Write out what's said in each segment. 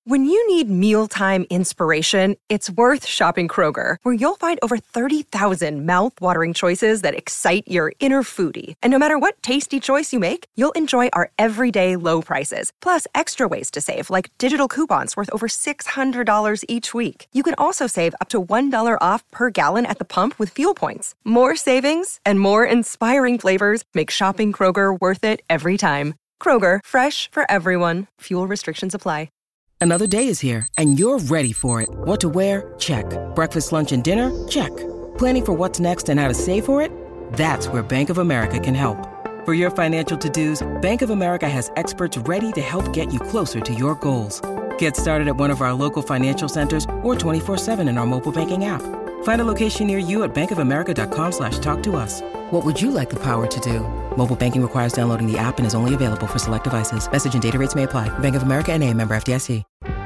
When you need mealtime inspiration, it's worth shopping Kroger, where you'll find over 30,000 mouth-watering choices that excite your inner foodie. And no matter what tasty choice you make, you'll enjoy our everyday low prices, plus extra ways to save, like digital coupons worth over $600 each week. You can also save up to $1 off per gallon at the pump with fuel points. More savings and more inspiring flavors make shopping Kroger worth it every time. Kroger, fresh for everyone. Fuel restrictions apply. Another day is here, and you're ready for it. What to wear? Check. Breakfast, lunch, and dinner? Check. Planning for what's next and how to save for it? That's where Bank of America can help. For your financial to-dos, Bank of America has experts ready to help get you closer to your goals. Get started at one of our local financial centers or 24/7 in our mobile banking app. Find a location near you at bankofamerica.com/talktous. What would you like the power to do? Mobile banking requires downloading the app and is only available for select devices. Message and data rates may apply. Bank of America N.A., member FDIC.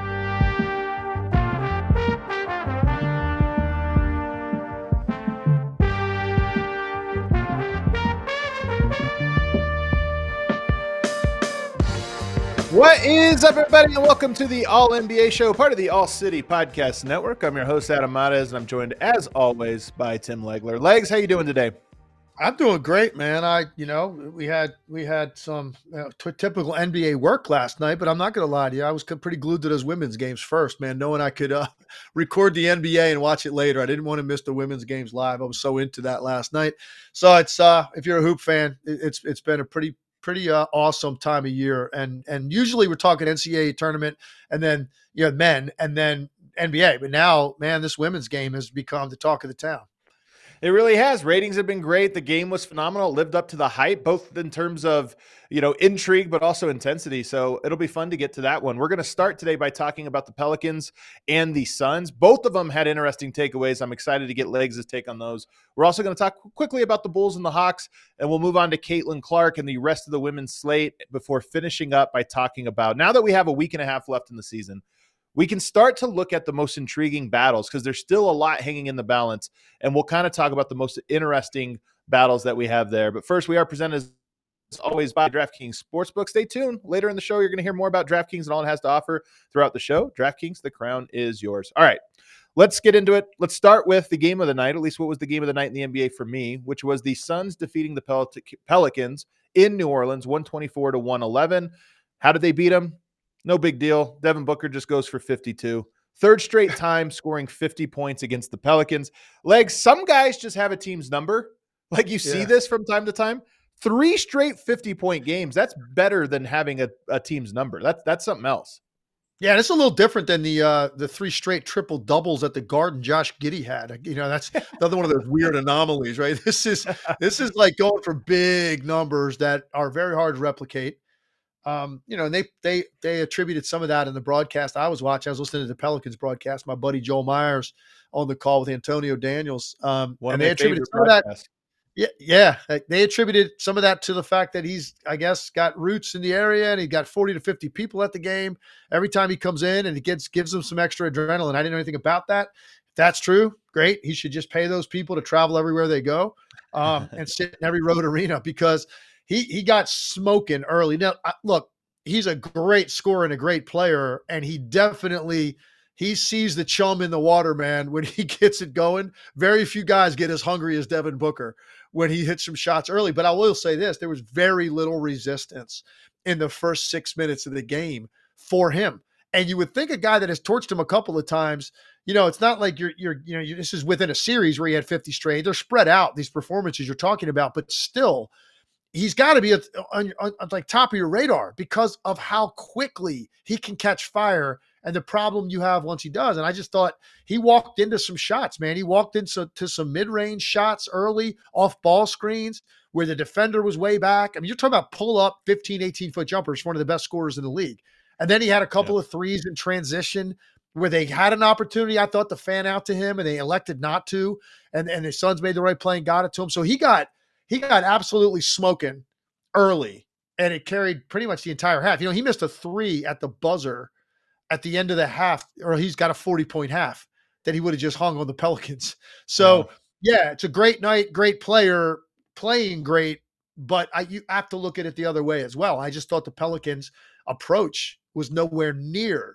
What is up, everybody, and welcome to the All NBA Show, part of the All City Podcast Network. I'm your host, Adam Mares, and I'm joined, as always, by Tim Legler. Legs, how you doing today? I'm doing great, man. We had some typical NBA work last night, but I'm not going to lie to you. I was pretty glued to those women's games first, man, knowing I could record the NBA and watch it later. I didn't want to miss the women's games live. I was so into that last night. So it's if you're a hoop fan, it's been a pretty awesome time of year. And usually we're talking NCAA tournament and then men and then NBA. But now, man, this women's game has become the talk of the town. It really has. Ratings have been great. The game was phenomenal. It lived up to the hype, both in terms of, intrigue, but also intensity. So it'll be fun to get to that one. We're going to start today by talking about the Pelicans and the Suns. Both of them had interesting takeaways. I'm excited to get Legs' take on those. We're also going to talk quickly about the Bulls and the Hawks, and we'll move on to Caitlin Clark and the rest of the women's slate before finishing up by talking about, now that we have a week and a half left in the season, we can start to look at the most intriguing battles because there's still a lot hanging in the balance, and we'll kind of talk about the most interesting battles that we have there. But first, we are presented as always by DraftKings Sportsbook. Stay tuned. Later in the show, you're going to hear more about DraftKings and all it has to offer throughout the show. DraftKings, the crown is yours. All right, let's get into it. Let's start with the game of the night, at least what was the game of the night in the NBA for me, which was the Suns defeating the Pelicans in New Orleans, 124-111. How did they beat them? No big deal. Devin Booker just goes for 52. Third straight time scoring 50 points against the Pelicans. Legs, some guys just have a team's number. Like you see this from time to time. 3 straight 50-point games. That's better than having a team's number. That's something else. Yeah, and it's a little different than the 3 straight triple doubles at the Garden Josh Giddey had. That's another one of those weird anomalies, right? This is like going for big numbers that are very hard to replicate. And they attributed some of that in the broadcast I was watching. I was listening to the Pelicans broadcast. My buddy Joel Myers on the call with Antonio Daniels. And they attributed some of that. Yeah. They attributed some of that to the fact that he's, I guess, got roots in the area and he got 40 to 50 people at the game every time he comes in, and he gives them some extra adrenaline. I didn't know anything about that. If that's true, great. He should just pay those people to travel everywhere they go and sit in every road arena, because he got smoking early. Now, look, he's a great scorer and a great player, and he sees the chum in the water, man, when he gets it going. Very few guys get as hungry as Devin Booker when he hits some shots early. But I will say this, there was very little resistance in the first 6 minutes of the game for him. And you would think a guy that has torched him a couple of times, it's not like this is within a series where he had 50 straight. They're spread out, these performances you're talking about, but still, he's got to be on like top of your radar because of how quickly he can catch fire and the problem you have once he does. And I just thought he walked into some shots, man. He walked into some mid-range shots early off ball screens where the defender was way back. I mean, you're talking about pull up 15, 18-foot jumpers, one of the best scorers in the league. And then he had a couple of threes in transition where they had an opportunity, I thought, to fan out to him, and they elected not to. And the Suns made the right play and got it to him. So he got absolutely smoking early, and it carried pretty much the entire half. He missed a 3 at the buzzer at the end of the half, or he's got a 40-point half that he would have just hung on the Pelicans. So, it's a great night, great player, playing great, but you have to look at it the other way as well. I just thought the Pelicans' approach was nowhere near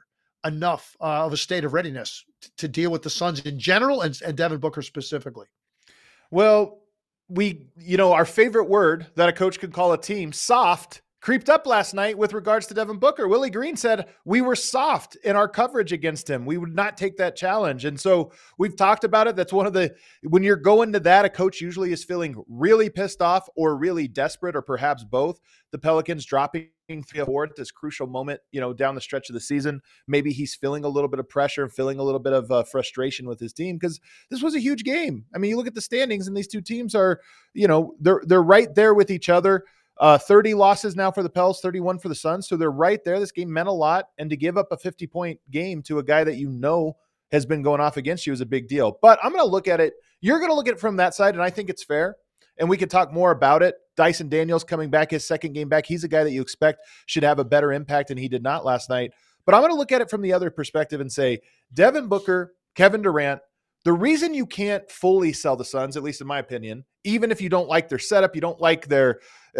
enough of a state of readiness to deal with the Suns in general and Devin Booker specifically? Well, our favorite word that a coach could call a team, soft, creeped up last night with regards to Devin Booker. Willie Green said we were soft in our coverage against him. We would not take that challenge. And so we've talked about it. That's when you're going to that, a coach usually is feeling really pissed off or really desperate, or perhaps both. The Pelicans dropping 3-4 at this crucial moment, down the stretch of the season. Maybe he's feeling a little bit of pressure, feeling a little bit of frustration with his team, because this was a huge game. I mean, you look at the standings and these two teams are, they're right there with each other. 30 losses now for the Pels, 31 for the Suns. So they're right there. This game meant a lot. And to give up a 50-point game to a guy that has been going off against you is a big deal. But I'm going to look at it. You're going to look at it from that side, and I think it's fair. And we could talk more about it. Dyson Daniels coming back, his second game back. He's a guy that you expect should have a better impact, and he did not last night. But I'm going to look at it from the other perspective and say, Devin Booker, Kevin Durant, the reason you can't fully sell the Suns, at least in my opinion, even if you don't like their setup, you don't like the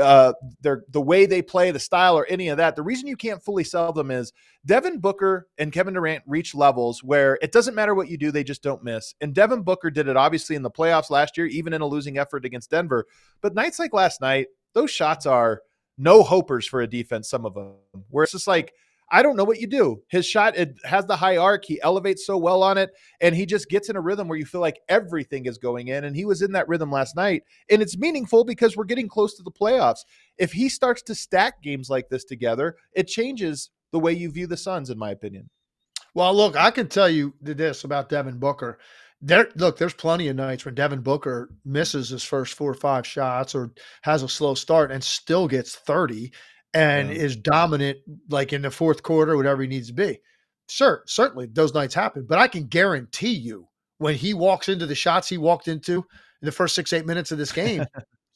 way they play, the style, or any of that, the reason you can't fully sell them is Devin Booker and Kevin Durant reach levels where it doesn't matter what you do, they just don't miss. And Devin Booker did it obviously in the playoffs last year, even in a losing effort against Denver. But nights like last night, those shots are no hopers for a defense, some of them, where it's just like, I don't know what you do. His shot, it has the high arc. He elevates so well on it, and he just gets in a rhythm where you feel like everything is going in, and he was in that rhythm last night, and it's meaningful because we're getting close to the playoffs. If he starts to stack games like this together, it changes the way you view the Suns, in my opinion. Well, look, I can tell you this about Devin Booker. There's plenty of nights when Devin Booker misses his first 4 or 5 shots or has a slow start and still gets 30 and is dominant, like in the fourth quarter, whatever he needs to be. Sure, certainly those nights happen, but I can guarantee you when he walks into the shots he walked into in the first 6-8 minutes of this game,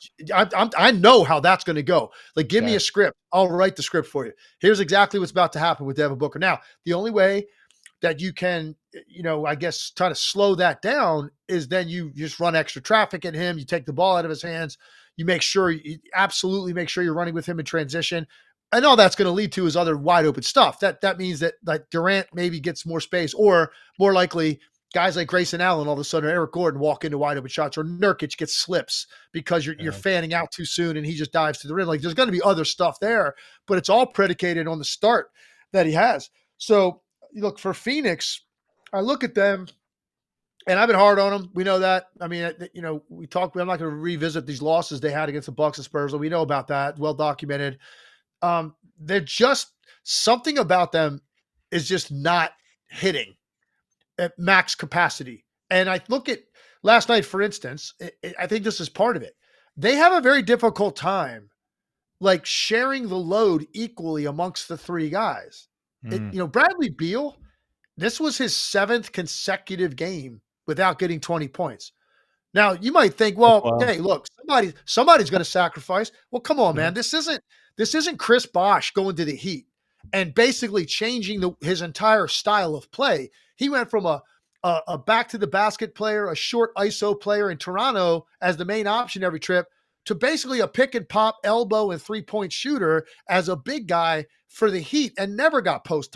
I know how that's going to go. Like, give me a script. I'll write the script for you. Here's exactly what's about to happen with Devin Booker. Now, the only way that you can, I guess, try to slow that down is then you just run extra traffic at him. You take the ball out of his hands. You absolutely make sure you're running with him in transition. And all that's going to lead to is other wide open stuff. That means that like Durant maybe gets more space, or more likely guys like Grayson Allen, all of a sudden, or Eric Gordon walk into wide open shots, or Nurkic gets slips because you're fanning out too soon and he just dives to the rim. Like, there's going to be other stuff there, but it's all predicated on the start that he has. So look, for Phoenix, I look at them, and I've been hard on them. We know that. I mean, we talked. I'm not going to revisit these losses they had against the Bucks and Spurs. We know about that. Well documented. They're just, something about them is just not hitting at max capacity. And I look at last night, for instance. I think this is part of it. They have a very difficult time, like, sharing the load equally amongst the 3 guys. Bradley Beal, this was his 7th consecutive game without getting 20 points. Now, you might think, well, hey, look, somebody's going to sacrifice. Well, come on, man. This isn't Chris Bosh going to the Heat and basically changing his entire style of play. He went from a back to the basket player, a short ISO player in Toronto as the main option every trip, to basically a pick and pop, elbow, and 3-point shooter as a big guy for the Heat, and never got post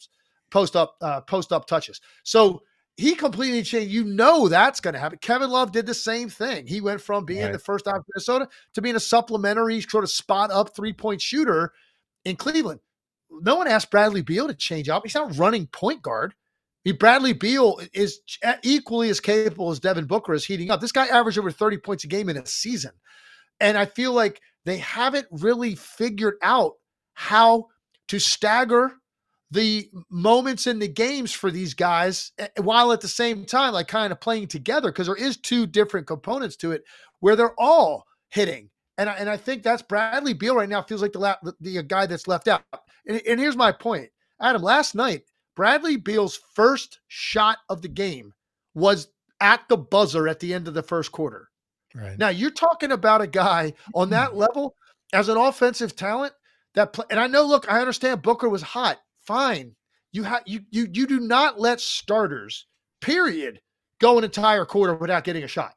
up touches. So he completely changed. That's going to happen. Kevin Love did the same thing. He went from being the first out of Minnesota to being a supplementary sort of spot up 3-point shooter in Cleveland. No one asked Bradley Beal to change up. He's not running point guard. Bradley Beal is equally as capable as Devin Booker is heating up. This guy averaged over 30 points a game in a season. And I feel like they haven't really figured out how to stagger the moments in the games for these guys, while at the same time, like, kind of playing together, because there is 2 different components to it where they're all hitting. And I think that's Bradley Beal right now feels like the guy that's left out. And here's my point. Adam, last night, Bradley Beal's first shot of the game was at the buzzer at the end of the first quarter. Right. Now, you're talking about a guy on that level as an offensive talent and I know, look, I understand Booker was hot. Fine. You do not let starters, period, go an entire quarter without getting a shot.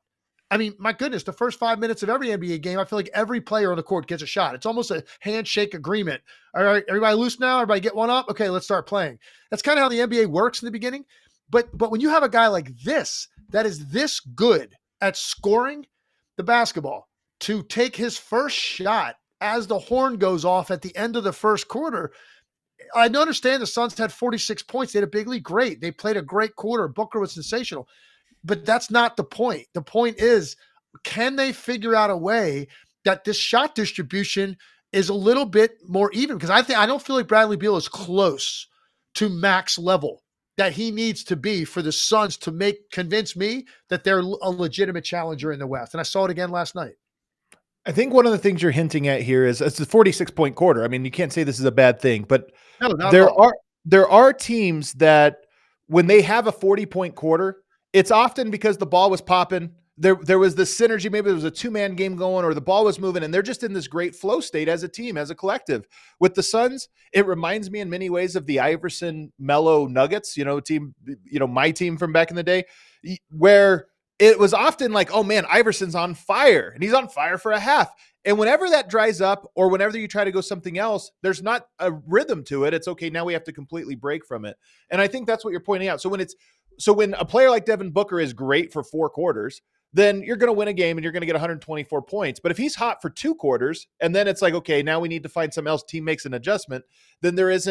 I mean, my goodness, the first 5 minutes of every NBA game, I feel like every player on the court gets a shot. It's almost a handshake agreement. All right, everybody loose now? Everybody get one up? Okay, let's start playing. That's kind of how the NBA works in the beginning. But when you have a guy like this, that is this good at scoring the basketball, to take his first shot as the horn goes off at the end of the first quarter, I understand the Suns had 46 points. They had a big lead. Great. They played a great quarter. Booker was sensational. But that's not the point. The point is, can they figure out a way that this shot distribution is a little bit more even? Because I don't feel like Bradley Beal is close to max level that he needs to be for the Suns to convince me that they're a legitimate challenger in the West. And I saw it again last night. I think one of the things you're hinting at here is it's a 46-point quarter. I mean, you can't say this is a bad thing, but no, there are teams that when they have a 40-point quarter, it's often because the ball was popping. There was this synergy. Maybe there was a two-man game going, or the ball was moving, and they're just in this great flow state as a team, as a collective. With the Suns, it reminds me in many ways of the Iverson Melo Nuggets, team, my team from back in the day, where it was often like, oh man, Iverson's on fire, and he's on fire for a half. And whenever that dries up, or whenever you try to go something else, there's not a rhythm to it. It's okay, now we have to completely break from it. And I think that's what you're pointing out. So when a player like Devin Booker is great for 4 quarters, then you're going to win a game and you're going to get 124 points. But if he's hot for 2 quarters, and then it's like, okay, now we need to find something else, team makes an adjustment, then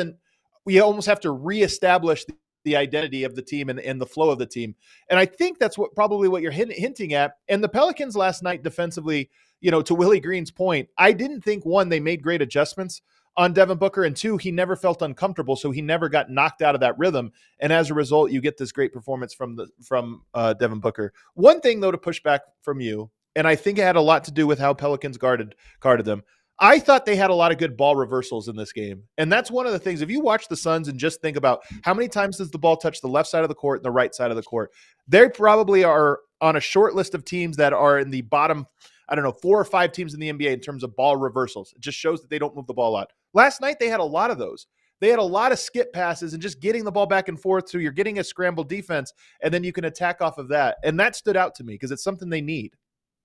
we almost have to reestablish the identity of the team and the flow of the team. And I think that's probably what you're hinting at. And the Pelicans last night defensively, to Willie Green's point, I didn't think, one, they made great adjustments on Devin Booker, and 2, he never felt uncomfortable, so he never got knocked out of that rhythm. And as a result, you get this great performance from Devin Booker. One thing, though, to push back from you, and I think it had a lot to do with how Pelicans guarded them. I thought they had a lot of good ball reversals in this game. And that's one of the things. If you watch the Suns and just think about how many times does the ball touch the left side of the court and the right side of the court, they probably are on a short list of teams that are in the bottom, 4 or 5 teams in the NBA in terms of ball reversals. It just shows that they don't move the ball a lot. Last night, they had a lot of those. They had a lot of skip passes and just getting the ball back and forth. So you're getting a scrambled defense, and then you can attack off of that. And that stood out to me because it's something they need.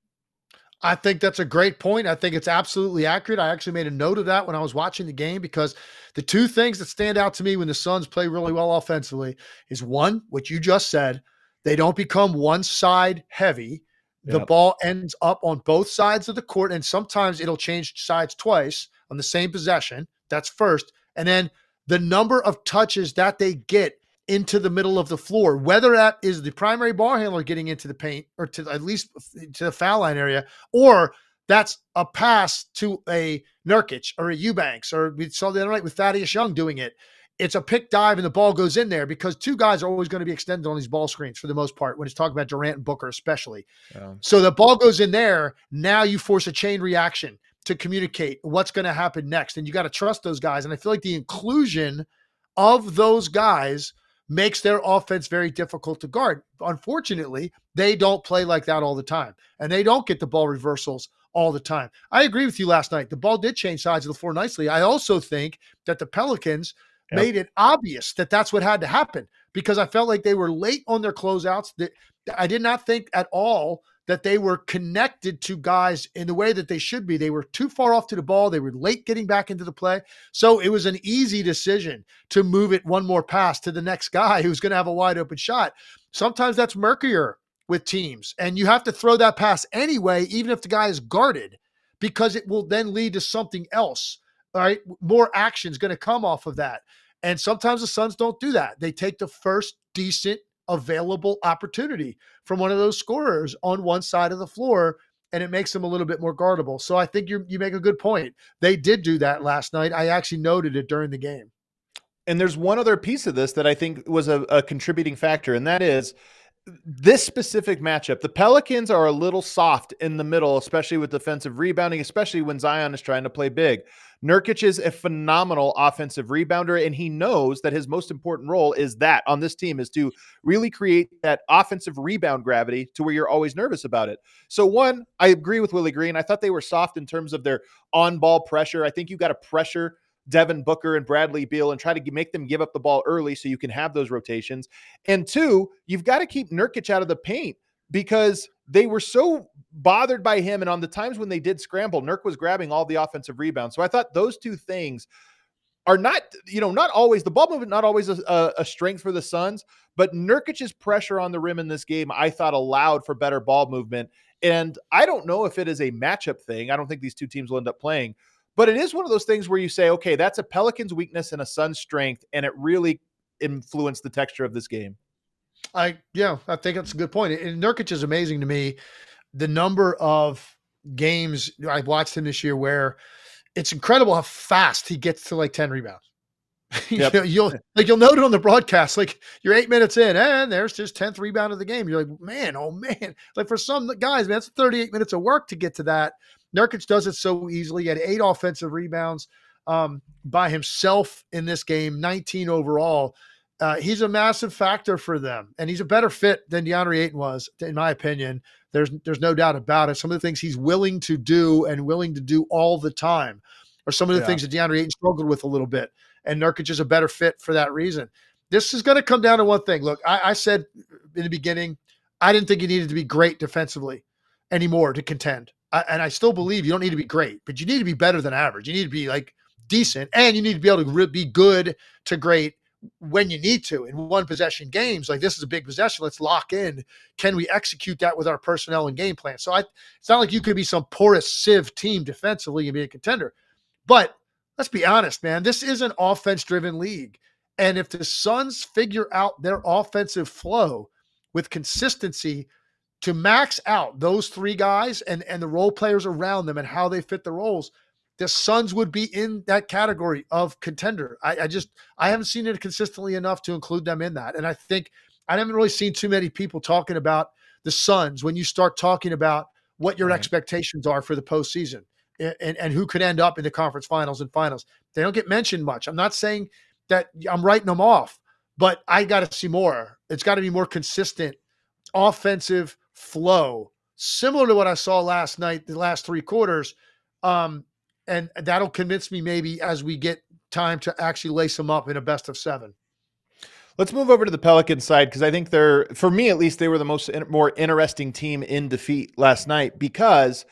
I think that's a great point. I think it's absolutely accurate. I actually made a note of that when I was watching the game, because the 2 things that stand out to me when the Suns play really well offensively is, one, what you just said, they don't become one side heavy. The ball ends up on both sides of the court, and sometimes it'll change sides twice on the same possession. That's first. And then the number of touches that they get into the middle of the floor, whether that is the primary ball handler getting into the paint or to at least to the foul line area, or that's a pass to a Nurkic or a Eubanks, or we saw the other night with Thaddeus Young doing it. It's a pick dive and the ball goes in there, because 2 guys are always going to be extended on these ball screens for the most part when it's talking about Durant and Booker especially. So the ball goes in there. Now you force a chain reaction to communicate what's going to happen next. And you got to trust those guys. And I feel like the inclusion of those guys makes their offense very difficult to guard. Unfortunately, they don't play like that all the time, and they don't get the ball reversals all the time. I agree with you last night. The ball did change sides of the floor nicely. I also think that the Pelicans made it obvious that that's what had to happen, because I felt like they were late on their closeouts. That I did not think at all that they were connected to guys in the way that they should be. They were too far off to the ball. They were late getting back into the play. So it was an easy decision to move it one more pass to the next guy who's going to have a wide open shot. Sometimes that's murkier with teams, and you have to throw that pass anyway, even if the guy is guarded, because it will then lead to something else. All right. More action is going to come off of that. And sometimes the Suns don't do that. They take the first decent available opportunity from one of those scorers on one side of the floor, and it makes them a little bit more guardable. So I think you make a good point. They did do that last night. I actually noted it during the game. And there's one other piece of this that I think was a contributing factor, and that is this specific matchup. The Pelicans are a little soft in the middle, especially with defensive rebounding, especially when Zion is trying to play big. Nurkic is a phenomenal offensive rebounder, and he knows that his most important role is that on this team is to really create that offensive rebound gravity to where you're always nervous about it. So one, I agree with Willie Green. I thought they were soft in terms of their on-ball pressure. I think you got to pressure Devin Booker and Bradley Beal and try to make them give up the ball early so you can have those rotations. And 2, you've got to keep Nurkic out of the paint. because they were so bothered by him. And on the times when they did scramble, Nurk was grabbing all the offensive rebounds. So I thought those two things are not, not always the ball movement, not always a strength for the Suns, but Nurkic's pressure on the rim in this game, I thought allowed for better ball movement. And I don't know if it is a matchup thing. I don't think these two teams will end up playing, but it is one of those things where you say, okay, that's a Pelicans weakness and a Suns strength. And it really influenced the texture of this game. I think that's a good point. And Nurkic is amazing to me. The number of games I've watched him this year where it's incredible how fast he gets to like 10 rebounds. Yep. You'll note it on the broadcast, like you're 8 minutes in and there's his 10th rebound of the game. You're like, man, oh man. Like for some guys, man, it's 38 minutes of work to get to that. Nurkic does it so easily. He had 8 offensive rebounds by himself in this game, 19 overall. He's a massive factor for them, and he's a better fit than DeAndre Ayton was, in my opinion. There's no doubt about it. Some of the things he's willing to do and willing to do all the time are some of the things that DeAndre Ayton struggled with a little bit, and Nurkic is a better fit for that reason. This is going to come down to one thing. Look, I said in the beginning, I didn't think you needed to be great defensively anymore to contend, and I still believe you don't need to be great, but you need to be better than average. You need to be like decent, and you need to be able to be good to great when you need to in one possession games. Like this is a big possession. Let's lock in. Can we execute that with our personnel and game plan? So it's not like you could be some porous sieve team defensively and be a contender, but let's be honest, man, this is an offense driven league. And if the Suns figure out their offensive flow with consistency to max out those 3 guys and the role players around them and how they fit the roles, the Suns would be in that category of contender. I haven't seen it consistently enough to include them in that. And I think I haven't really seen too many people talking about the Suns when you start talking about what your expectations are for the postseason and who could end up in the conference finals and finals. They don't get mentioned much. I'm not saying that I'm writing them off, but I got to see more. It's got to be more consistent offensive flow, similar to what I saw last night, the last 3 quarters. And that'll convince me maybe as we get time to actually lace them up in a best of 7. Let's move over to the Pelicans side because I think for me at least, they were the more interesting team in defeat last night because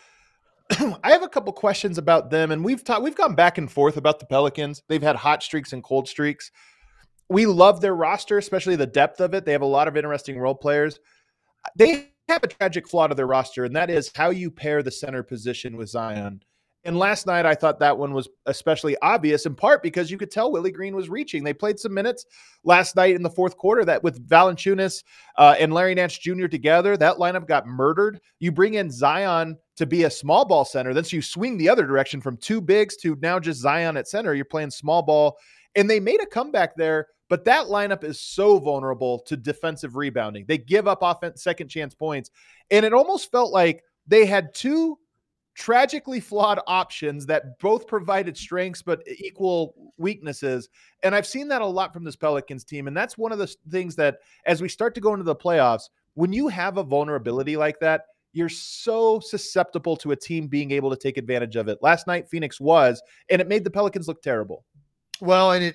I have a couple questions about them, and we've gone back and forth about the Pelicans. They've had hot streaks and cold streaks. We love their roster, especially the depth of it. They have a lot of interesting role players. They have a tragic flaw to their roster, and that is how you pair the center position with Zion. And last night, I thought that one was especially obvious, in part because you could tell Willie Green was reaching. They played some minutes last night in the fourth quarter that with Valanciunas and Larry Nance Jr. together, that lineup got murdered. You bring in Zion to be a small ball center. Then so you swing the other direction from 2 bigs to now just Zion at center. You're playing small ball. And they made a comeback there, but that lineup is so vulnerable to defensive rebounding. They give up second chance points. And it almost felt like they had 2 tragically flawed options that both provided strengths but equal weaknesses. And I've seen that a lot from this Pelicans team. And that's one of the things that as we start to go into the playoffs, when you have a vulnerability like that, you're so susceptible to a team being able to take advantage of it. Last night, Phoenix was, and it made the Pelicans look terrible. Well, and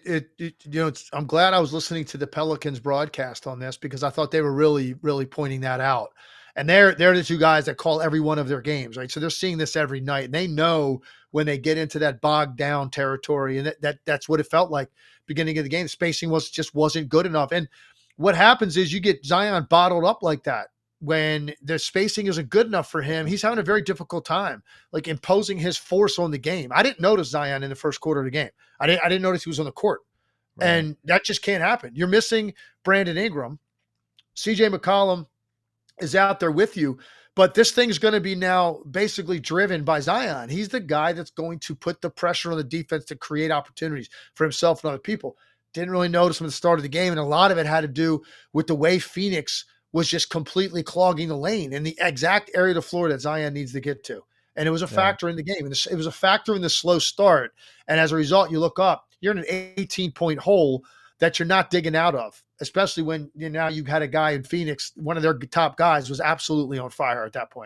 I'm glad I was listening to the Pelicans broadcast on this because I thought they were really, really pointing that out. And they're the 2 guys that call every one of their games, right? So they're seeing this every night. And they know when they get into that bogged down territory, and that's what it felt like beginning of the game. Spacing wasn't good enough. And what happens is you get Zion bottled up like that. When the spacing isn't good enough for him, he's having a very difficult time, like imposing his force on the game. I didn't notice Zion in the first quarter of the game. I didn't notice he was on the court. Right. And that just can't happen. You're missing Brandon Ingram. CJ McCollum is out there with you, but this thing's going to be now basically driven by Zion. He's the guy that's going to put the pressure on the defense to create opportunities for himself and other people. Didn't really notice him at the start of the game, and a lot of it had to do with the way Phoenix was just completely clogging the lane in the exact area of the floor that Zion needs to get to. And it was a factor in the game. And it was a factor in the slow start. And as a result, you look up, you're in an 18-point hole that you're not digging out of, especially when now you had a guy in Phoenix, one of their top guys was absolutely on fire at that point.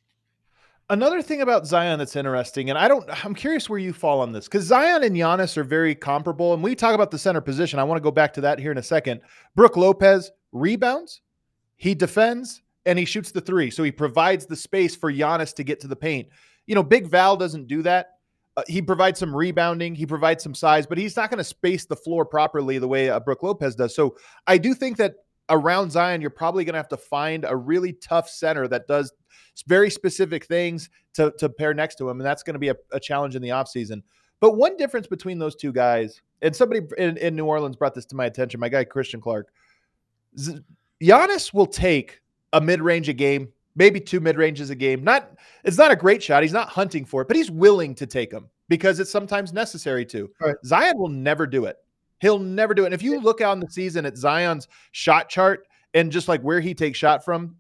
Another thing about Zion that's interesting, and I'm curious where you fall on this, because Zion and Giannis are very comparable. And we talk about the center position. I want to go back to that here in a second. Brook Lopez rebounds, he defends, and he shoots the three. So he provides the space for Giannis to get to the paint. Big Val doesn't do that. He provides some rebounding. He provides some size, but he's not going to space the floor properly the way Brook Lopez does. So I do think that around Zion, you're probably going to have to find a really tough center that does very specific things to pair next to him. And that's going to be a challenge in the offseason. But one difference between those two guys, and somebody in New Orleans brought this to my attention, my guy Christian Clark, Giannis will take a mid-range a game, maybe 2 mid-ranges a game. It's not a great shot. He's not hunting for it, but he's willing to take them because it's sometimes necessary to. Right. Zion will never do it. He'll never do it. And if you look on the season at Zion's shot chart and just like where he takes shots from,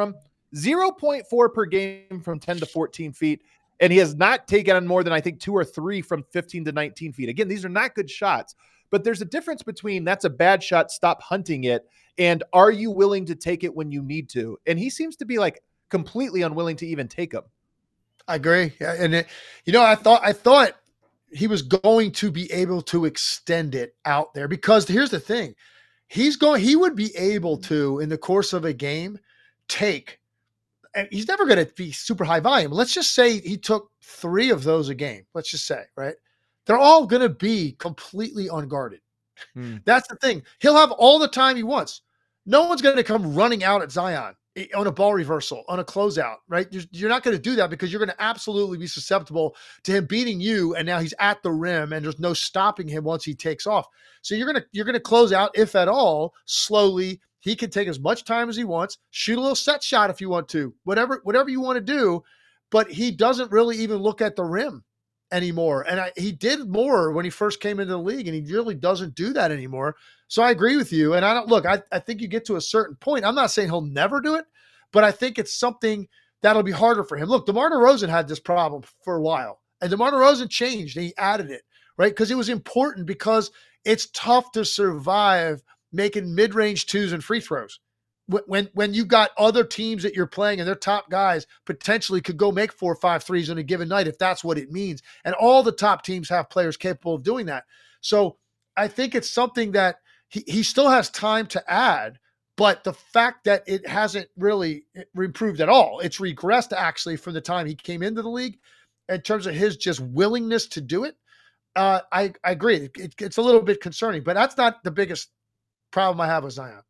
0.4 per game from 10 to 14 feet. And he has not taken on more than, I think, 2 or 3 from 15 to 19 feet. Again, these are not good shots, but there's a difference between that's a bad shot, stop hunting it, and are you willing to take it when you need to? And he seems to be like completely unwilling to even take them. I agree. And I thought he was going to be able to extend it out there because here's the thing. He would be able to, in the course of a game, take, and he's never going to be super high volume. Let's just say he took 3 of those a game. Let's just say, right? They're all going to be completely unguarded. That's the thing. He'll have all the time he wants. No one's going to come running out at Zion on a ball reversal, on a closeout, right? You're not going to do that because you're going to absolutely be susceptible to him beating you. And now he's at the rim and there's no stopping him once he takes off. So you're going to close out, if at all, slowly. He can take as much time as he wants, shoot a little set shot if you want to, whatever you want to do. But he doesn't really even look at the rim anymore. And he did more when he first came into the league, and he really doesn't do that anymore. So I agree with you. And I think you get to a certain point. I'm not saying he'll never do it, but I think it's something that'll be harder for him. Look, DeMar DeRozan had this problem for a while, and DeMar DeRozan changed and he added it, right? Because it was important, because it's tough to survive making mid-range 2s and free throws. When you got other teams that you're playing and their top guys potentially could go make 4 or 5 threes on a given night, if that's what it means. And all the top teams have players capable of doing that. So I think it's something that he still has time to add, but the fact that it hasn't really improved at all, it's regressed actually from the time he came into the league in terms of his just willingness to do it. I agree. It's a little bit concerning, but that's not the biggest problem I have with Zion.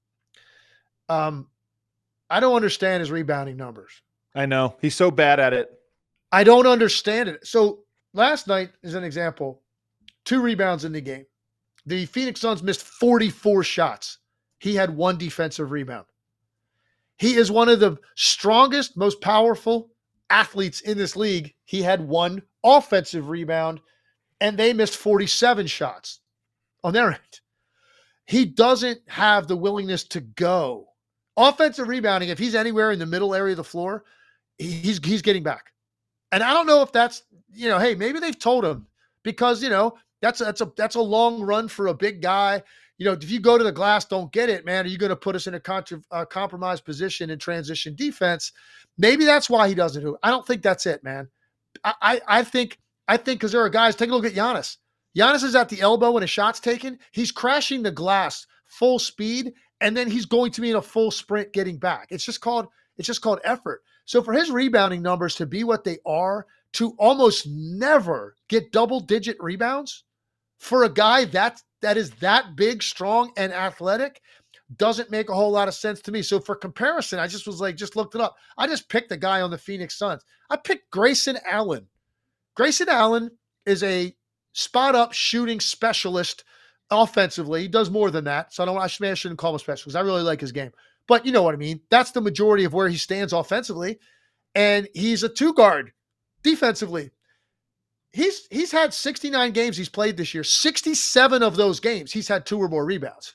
I don't understand his rebounding numbers. I know. He's so bad at it. I don't understand it. So last night, as an example, 2 rebounds in the game. The Phoenix Suns missed 44 shots. He had 1 defensive rebound. He is one of the strongest, most powerful athletes in this league. He had 1 offensive rebound, and they missed 47 shots on their end. He doesn't have the willingness to go. Offensive rebounding, if he's anywhere in the middle area of the floor, he's getting back. And I don't know if that's, hey, maybe they've told him, because, that's a long run for a big guy. If you go to the glass, don't get it, man, are you going to put us in a compromised position in transition defense? Maybe that's why he doesn't do it. I don't think that's it, man. I think because there are guys, take a look at Giannis. Giannis is at the elbow when a shot's taken. He's crashing the glass full speed, and then he's going to be in a full sprint getting back. It's just called effort. So for his rebounding numbers to be what they are, to almost never get double-digit rebounds for a guy that is that big, strong, and athletic, doesn't make a whole lot of sense to me. So for comparison, I just looked it up. I just picked a guy on the Phoenix Suns. I picked Grayson Allen. Grayson Allen is a spot-up shooting specialist offensively. He does more than that. So I shouldn't call him a specialist. I really like his game. But you know what I mean. That's the majority of where he stands offensively. And he's a 2-guard defensively. He's had 69 games he's played this year. 67 of those games, he's had 2 or more rebounds.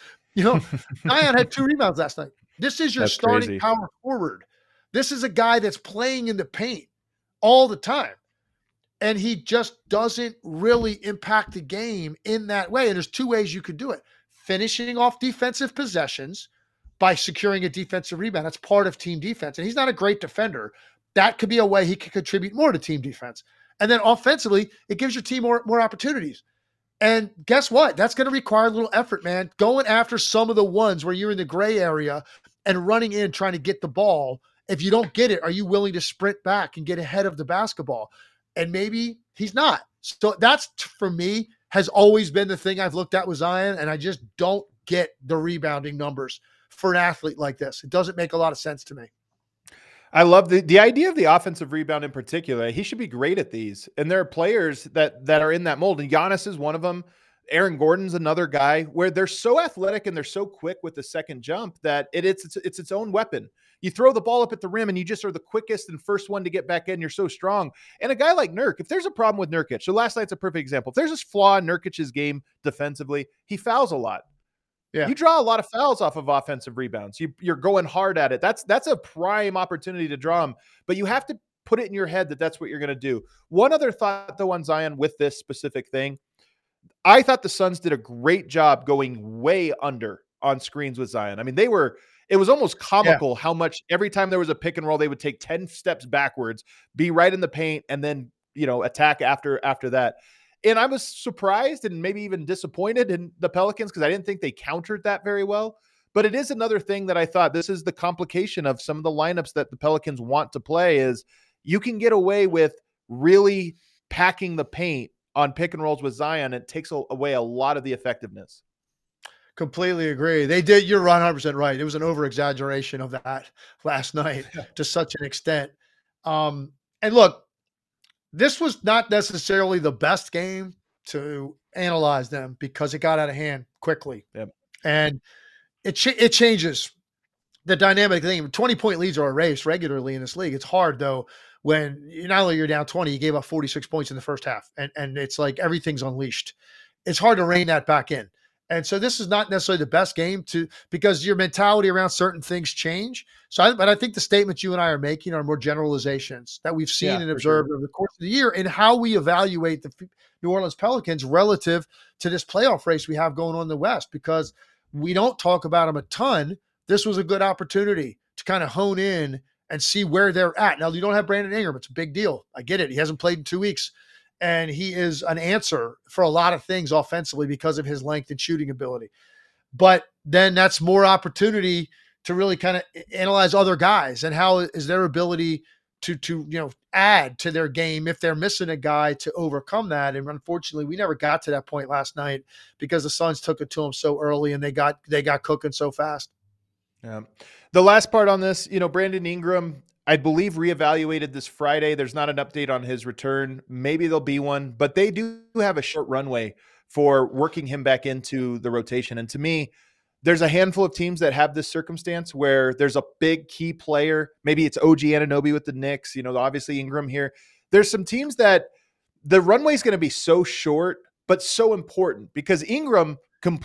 Zion had 2 rebounds last night. This is your starting power forward. This is a guy that's playing in the paint all the time. And he just doesn't really impact the game in that way. And there's 2 ways you could do it. Finishing off defensive possessions by securing a defensive rebound. That's part of team defense. And he's not a great defender. That could be a way he could contribute more to team defense. And then offensively, it gives your team more opportunities. And guess what? That's going to require a little effort, man. Going after some of the ones where you're in the gray area and running in trying to get the ball. If you don't get it, are you willing to sprint back and get ahead of the basketball? And maybe he's not. So that's, for me, has always been the thing I've looked at with Zion, and I just don't get the rebounding numbers for an athlete like this. It doesn't make a lot of sense to me. I love the idea of the offensive rebound in particular. He should be great at these. And there are players that are in that mold. And Giannis is one of them. Aaron Gordon's another guy where they're so athletic and they're so quick with the second jump that it's its own weapon. You throw the ball up at the rim and you just are the quickest and first one to get back in. You're so strong. And a guy like Nurk, if there's a problem with Nurkic, so last night's a perfect example. If there's this flaw in Nurkic's game defensively, he fouls a lot. Yeah. You draw a lot of fouls off of offensive rebounds. You're going hard at it. That's a prime opportunity to draw them, but you have to put it in your head that that's what you're going to do. One other thought, though, on Zion with this specific thing, I thought the Suns did a great job going way under on screens with Zion. I mean, it was almost comical how much every time there was a pick and roll, they would take 10 steps backwards, be right in the paint, and then, attack after that. And I was surprised and maybe even disappointed in the Pelicans because I didn't think they countered that very well. But it is another thing that I thought this is the complication of some of the lineups that the Pelicans want to play is you can get away with really packing the paint on pick and rolls with Zion. It takes away a lot of the effectiveness. Completely agree. They did. You're 100% right. It was an over-exaggeration of that last night to such an extent. And look, this was not necessarily the best game to analyze them because it got out of hand quickly. Yep. And it changes the dynamic thing. 20-point leads are erased regularly in this league. It's hard, though, when not only you're down 20, you gave up 46 points in the first half, and it's like everything's unleashed. It's hard to rein that back in. And so this is not necessarily the best game because your mentality around certain things change. But I think the statements you and I are making are more generalizations that we've seen and observed over the course of the year and how we evaluate the New Orleans Pelicans relative to this playoff race we have going on in the West, because we don't talk about them a ton. This was a good opportunity to kind of hone in and see where they're at. Now, you don't have Brandon Ingram. It's a big deal. I get it. He hasn't played in 2 weeks. And he is an answer for a lot of things offensively because of his length and shooting ability. But then that's more opportunity to really kind of analyze other guys and how is their ability to add to their game if they're missing a guy to overcome that. And unfortunately, we never got to that point last night because the Suns took it to them so early and they got cooking so fast. Yeah. The last part on this, Brandon Ingram, I believe reevaluated this Friday. There's not an update on his return. Maybe there'll be one, but they do have a short runway for working him back into the rotation. And to me, there's a handful of teams that have this circumstance where there's a big key player. Maybe it's OG Anunoby with the Knicks, obviously Ingram here. There's some teams that the runway is going to be so short, but so important because Ingram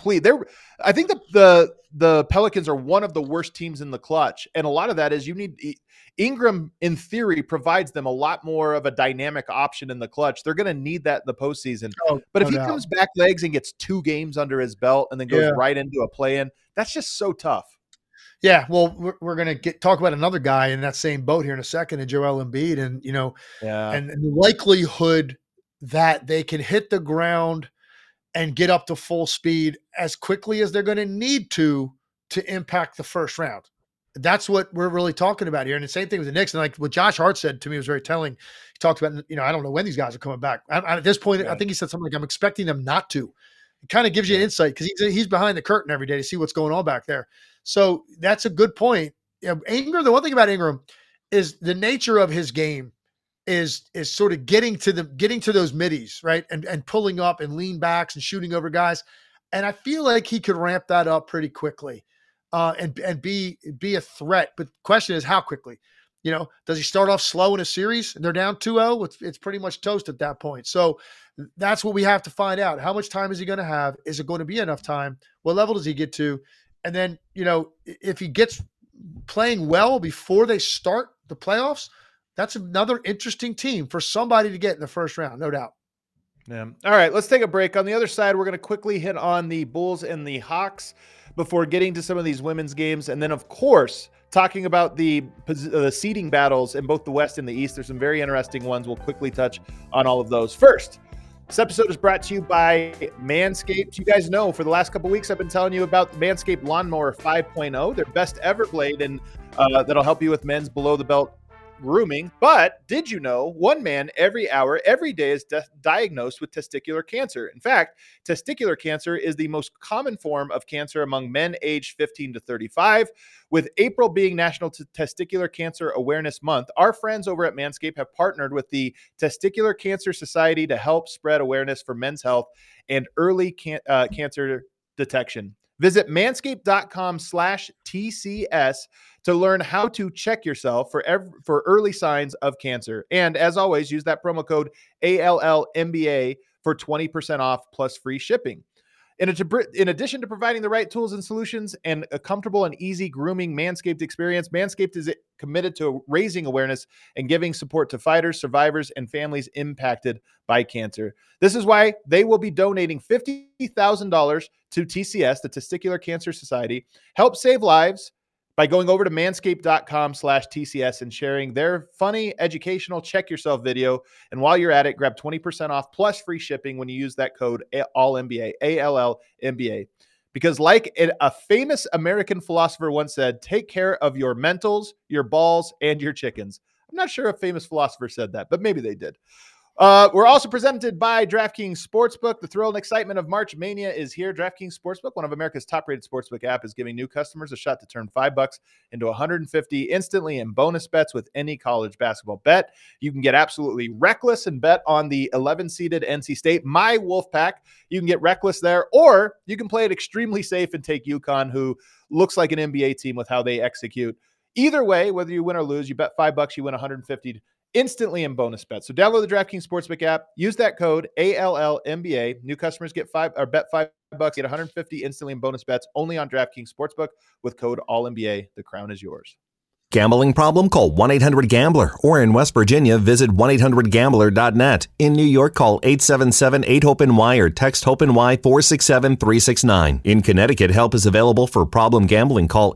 I think the Pelicans are one of the worst teams in the clutch. And a lot of that is Ingram, in theory, provides them a lot more of a dynamic option in the clutch. They're going to need that in the postseason. But if he comes back legs and gets 2 games under his belt and then goes right into a play-in, that's just so tough. Yeah, well, we're going to talk about another guy in that same boat here in a second, and Joel Embiid. And, and the likelihood that they can hit the ground and get up to full speed as quickly as they're going to need to impact the first round. That's what we're really talking about here. And the same thing with the Knicks. And like what Josh Hart said to me was very telling. He talked about, I don't know when these guys are coming back. At this point, I think he said something like, I'm expecting them not to. It kind of gives you an insight because he's behind the curtain every day to see what's going on back there. So that's a good point. Ingram, the one thing about Ingram is the nature of his game is sort of getting to those middies, right? And pulling up and lean backs and shooting over guys. And I feel like he could ramp that up pretty quickly and be a threat. But the question is how quickly, does he start off slow in a series and they're down 2-0? It's pretty much toast at that point. So that's what we have to find out. How much time is he going to have? Is it going to be enough time? What level does he get to? And then, if he gets playing well before they start the playoffs, that's another interesting team for somebody to get in the first round, no doubt. Yeah. All right, let's take a break. On the other side, we're going to quickly hit on the Bulls and the Hawks before getting to some of these women's games. And then, of course, talking about the seeding battles in both the West and the East. There's some very interesting ones. We'll quickly touch on all of those. First, This episode is brought to you by Manscaped. You guys know for the last couple weeks I've been telling you about the Manscaped Lawnmower 5.0, their best ever blade, and that'll help you with men's below-the-belt grooming. But did you know one man every hour, every day is diagnosed with testicular cancer? In fact, testicular cancer is the most common form of cancer among men aged 15 to 35. With April being National Testicular Cancer Awareness Month, our friends over at Manscaped have partnered with the Testicular Cancer Society to help spread awareness for men's health and early cancer detection. Visit manscaped.com/TCS to learn how to check yourself for early signs of cancer. And as always, use that promo code ALLMBA for 20% off plus free shipping. In addition to providing the right tools and solutions and a comfortable and easy grooming Manscaped experience, Manscaped is committed to raising awareness and giving support to fighters, survivors, and families impacted by cancer. This is why they will be donating $50,000 to TCS, the Testicular Cancer Society. Help save lives by going over to manscaped.com/TCS and sharing their funny, educational check yourself video. And while you're at it, grab 20% off plus free shipping when you use that code ALLMBA, ALLMBA. Because like a famous American philosopher once said, take care of your mentals, your balls, and your chickens. I'm not sure if a famous philosopher said that, but maybe they did. We're also presented by DraftKings Sportsbook. The thrill and excitement of March Mania is here. DraftKings Sportsbook, one of America's top-rated sportsbook app, is giving new customers a shot to turn $5 into $150 instantly in bonus bets with any college basketball bet. You can get absolutely reckless and bet on the 11-seeded NC State, my Wolfpack. You can get reckless there, or you can play it extremely safe and take UConn, who looks like an NBA team with how they execute. Either way, whether you win or lose, you bet $5, you win $150 instantly in bonus bets. So download the DraftKings Sportsbook app. Use that code ALLMBA. New customers get bet $5, get $150 instantly in bonus bets only on DraftKings Sportsbook with code ALLNBA. The crown is yours. Gambling problem? Call 1-800-GAMBLER. Or in West Virginia, visit 1-800-GAMBLER.net. In New York, call 877-8-HOPE-NY or text HOPE-NY 467-369. In Connecticut, help is available for problem gambling. Call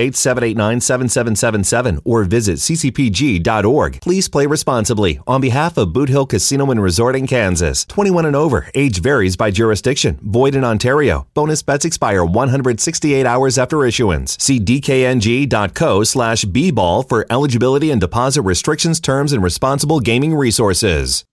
888-789-7777 or visit ccpg.org. Please play responsibly. On behalf of Boot Hill Casino and Resort in Kansas. 21 and over. Age varies by jurisdiction. Void in Ontario. Bonus bets expire 168 hours after issuance. See dkng.co/B ball for eligibility and deposit restrictions, terms, and responsible gaming resources.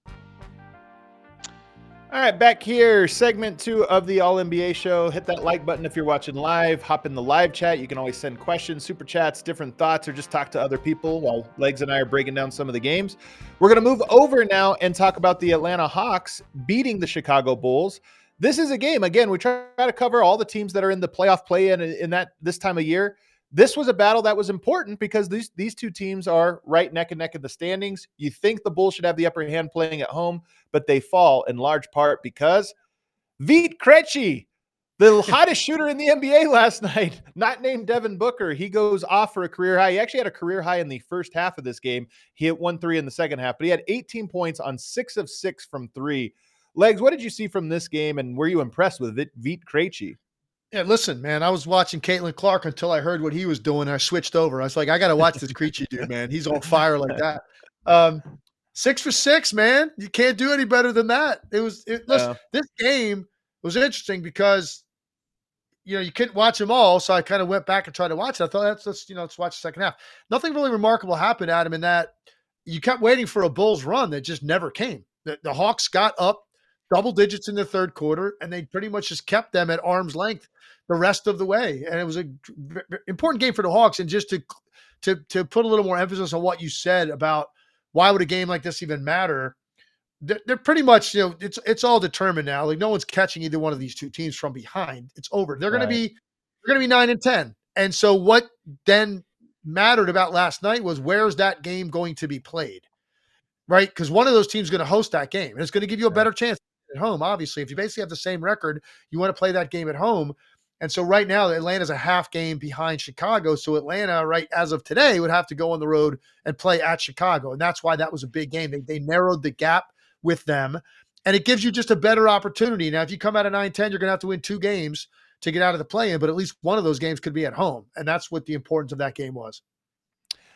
All right, back here, segment 2 of the All NBA show. Hit that like button if you're watching live. Hop in the live chat. You can always send questions, super chats, different thoughts, or just talk to other people while Legs and I are breaking down some of the games. We're going to move over now and talk about the Atlanta Hawks beating the Chicago Bulls. This is a game, again, we try to cover all the teams that are in the playoff play in this time of year. This was a battle that was important because these two teams are right neck and neck in the standings. You think the Bulls should have the upper hand playing at home, but they fall in large part because Vit Krejci, the hottest shooter in the NBA last night, not named Devin Booker, he goes off for a career high. He actually had a career high in the first half of this game. He hit 1-3 in the second half, but he had 18 points on 6 of 6 from 3. Legs, what did you see from this game, and were you impressed with Vit Krejci? Yeah, listen, man, I was watching Caitlin Clark until I heard what he was doing. I switched over. I was like, I got to watch this Krejci dude, man. He's on fire like that. 6 for 6, man. You can't do any better than that. Listen, this game was interesting because, you couldn't watch them all. So I kind of went back and tried to watch it. I thought let's watch the second half. Nothing really remarkable happened, Adam, in that you kept waiting for a Bulls run that just never came. The Hawks got up double digits in the third quarter, and they pretty much just kept them at arm's length the rest of the way. And it was an important game for the Hawks. And just to put a little more emphasis on what you said about why would a game like this even matter, they're pretty much, it's all determined now. Like, no one's catching either one of these two teams from behind. It's over. They're going to be 9-10. And so what then mattered about last night was, where's that game going to be played? Right? Because one of those teams is going to host that game, and it's going to give you a better chance at home. Obviously, if you basically have the same record, you want to play that game at home. And so right now, Atlanta's a half game behind Chicago. So Atlanta, right as of today, would have to go on the road and play at Chicago. And that's why that was a big game. They narrowed the gap with them, and it gives you just a better opportunity. Now, if you come out of 9-10, you're going to have to win 2 games to get out of the play-in, but at least one of those games could be at home. And that's what the importance of that game was.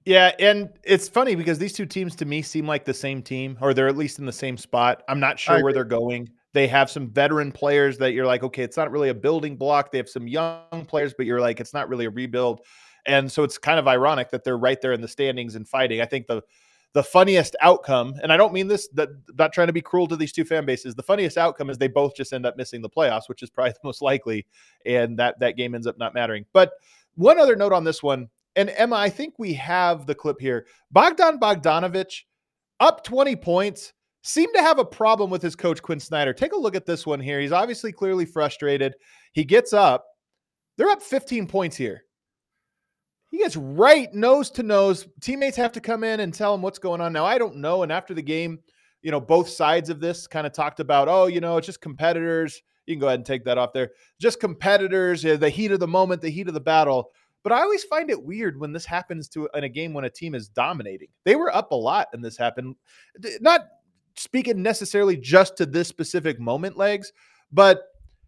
Yeah, and it's funny because these two teams to me seem like the same team, or they're at least in the same spot. I'm not I sure where agree. they're going. They have some veteran players that you're like, okay, it's not really a building block. They have some young players, but you're like, it's not really a rebuild. And so it's kind of ironic that they're right there in the standings and fighting. I think the funniest outcome, and I don't mean this, that not trying to be cruel to these two fan bases. The funniest outcome is they both just end up missing the playoffs, which is probably the most likely, and that game ends up not mattering. But one other note on this one, and Emma, I think we have the clip here. Bogdan Bogdanovic, up 20 points, seemed to have a problem with his coach, Quinn Snyder. Take a look at this one here. He's obviously clearly frustrated. He gets up. They're up 15 points here. He gets right nose to nose. Teammates have to come in and tell him what's going on. Now, I don't know. And after the game, both sides of this kind of talked about, it's just competitors. You can go ahead and take that off there. Just competitors, the heat of the moment, the heat of the battle. But I always find it weird when this happens in a game when a team is dominating. They were up a lot and this happened. Not speaking necessarily just to this specific moment, Legs, but,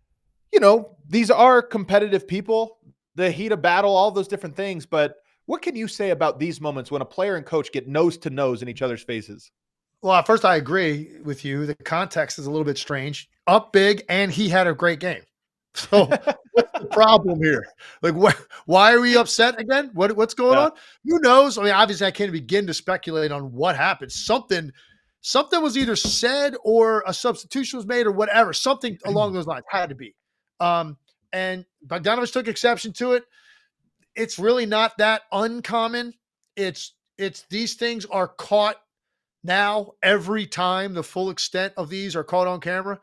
these are competitive people. The heat of battle, all those different things. But what can you say about these moments when a player and coach get nose to nose in each other's faces? Well, at first I agree with you. The context is a little bit strange. Up big, and he had a great game. So what's the problem here? Like, why are we upset again? What's going on? Who knows? I mean, obviously I can't begin to speculate on what happened. Something was either said or a substitution was made or whatever. Something along those lines had to be. And Bogdanovic took exception to it. It's really not that uncommon. It's these things are caught now every time. The full extent of these are caught on camera.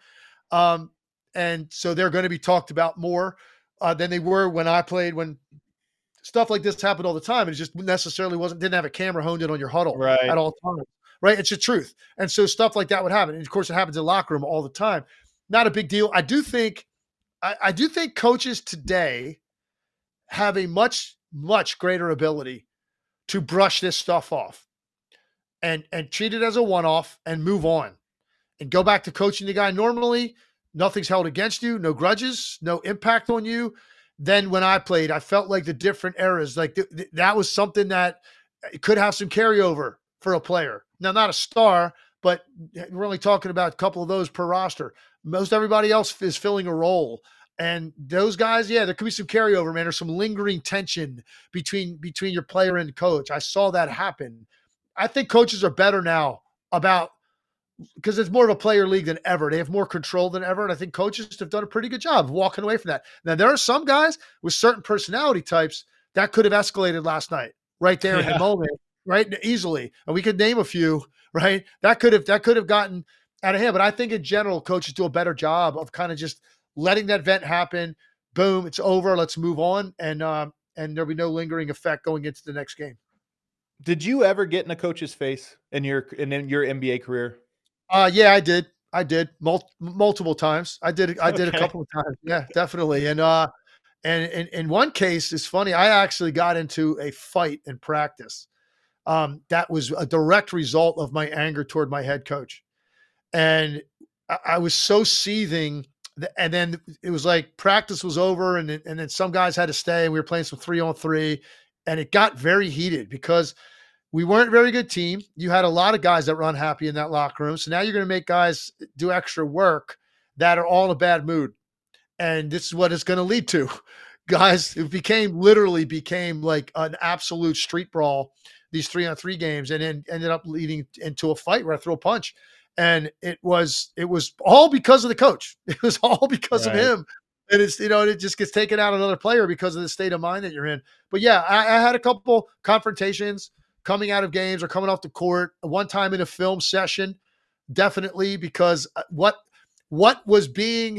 And so they're going to be talked about more than they were when I played, when stuff like this happened all the time. It just necessarily didn't have a camera honed in on your huddle at all times. Right. It's the truth. And so stuff like that would happen. And of course it happens in the locker room all the time. Not a big deal. I do think coaches today have a much, much greater ability to brush this stuff off and treat it as a one-off and move on and go back to coaching the guy. Normally, nothing's held against you, no grudges, no impact on you. Then when I played, I felt like the different eras, like that was something that could have some carryover for a player. Now, not a star, but we're only talking about a couple of those per roster. Most everybody else is filling a role. And those guys, there could be some carryover, man, or some lingering tension between your player and coach. I saw that happen. I think coaches are better now because it's more of a player league than ever. They have more control than ever. And I think coaches have done a pretty good job of walking away from that. Now, there are some guys with certain personality types that could have escalated last night right there in the moment, right? Easily. And we could name a few, right? That could have gotten out of hand. But I think in general, coaches do a better job of kind of just letting that vent happen. Boom, it's over. Let's move on. And there'll be no lingering effect going into the next game. Did you ever get in a coach's face in your NBA career? Yeah, I did. Multiple times. I did a couple of times. Yeah, definitely. And in one case, it's funny. I actually got into a fight in practice. That was a direct result of my anger toward my head coach. And I was so seething. And then it was like practice was over and then some guys had to stay and we were playing some 3-on-3 and it got very heated because we weren't a very good team. You had a lot of guys that were unhappy in that locker room. So now you're going to make guys do extra work that are all in a bad mood. And this is what it's going to lead to. Guys, it literally became like an absolute street brawl, these 3-on-3 games, and then ended up leading into a fight where I threw a punch. And it was all because of the coach. It was all because of him. And it's, it just gets taken out another player because of the state of mind that you're in. But yeah, I had a couple confrontations coming out of games or coming off the court. One time in a film session, definitely, because what was being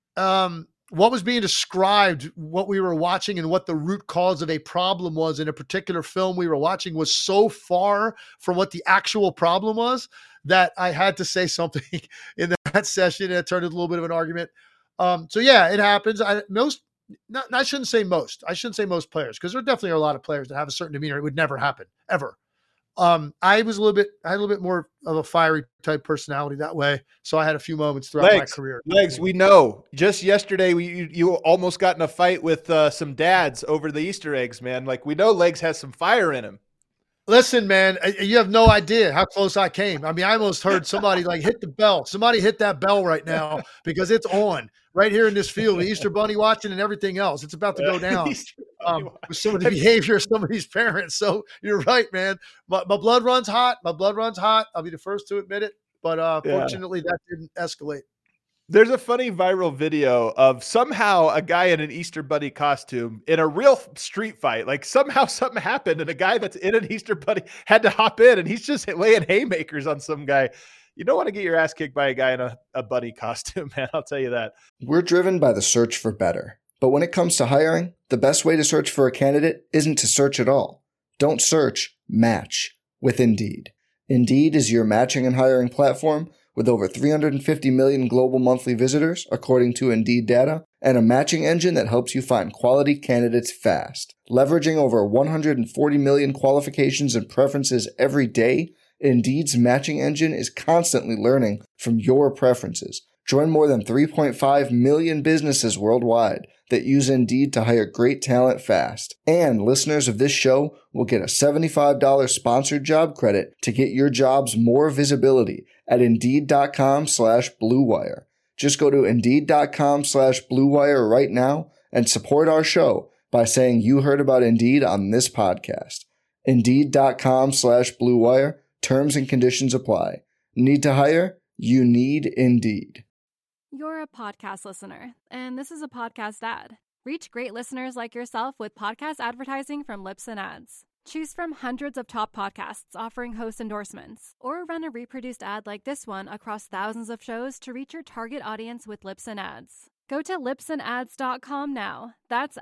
described, what we were watching and what the root cause of a problem was in a particular film we were watching was so far from what the actual problem was that I had to say something in that session. And it turned into a little bit of an argument. So yeah, it happens. I shouldn't say most. I shouldn't say most players, because there definitely are a lot of players that have a certain demeanor. It would never happen, ever. I had a little bit more of a fiery type personality that way. So I had a few moments throughout my career. Legs, we know. Just yesterday, you almost got in a fight with some dads over the Easter eggs, man. Like, we know Legs has some fire in him. Listen, man, you have no idea how close I came. I mean, I almost heard somebody like hit the bell. Somebody hit that bell right now because it's on right here in this field. The Easter Bunny watching and everything else. It's about to go down with some of the behavior of some of these parents. So you're right, man. My blood runs hot. My blood runs hot. I'll be the first to admit it. But fortunately, that didn't escalate. There's a funny viral video of somehow a guy in an Easter Bunny costume in a real street fight. Like somehow something happened and a guy that's in an Easter Bunny had to hop in and he's just laying haymakers on some guy. You don't want to get your ass kicked by a guy in a bunny costume, man. I'll tell you that. We're driven by the search for better. But when it comes to hiring, the best way to search for a candidate isn't to search at all. Don't search, match with Indeed. Indeed is your matching and hiring platform with over 350 million global monthly visitors, according to Indeed data, and a matching engine that helps you find quality candidates fast. Leveraging over 140 million qualifications and preferences every day, Indeed's matching engine is constantly learning from your preferences. Join more than 3.5 million businesses worldwide that use Indeed to hire great talent fast. And listeners of this show will get a $75 sponsored job credit to get your jobs more visibility at Indeed.com/Blue Wire. Just go to Indeed.com/Blue Wire right now and support our show by saying you heard about Indeed on this podcast. Indeed.com/Blue Wire. Terms and conditions apply. Need to hire? You need Indeed. You're a podcast listener, and this is a podcast ad. Reach great listeners like yourself with podcast advertising from Libsyn Ads. Choose from hundreds of top podcasts offering host endorsements, or run a reproduced ad like this one across thousands of shows to reach your target audience with Libsyn Ads. Go to libsynads.com now. That's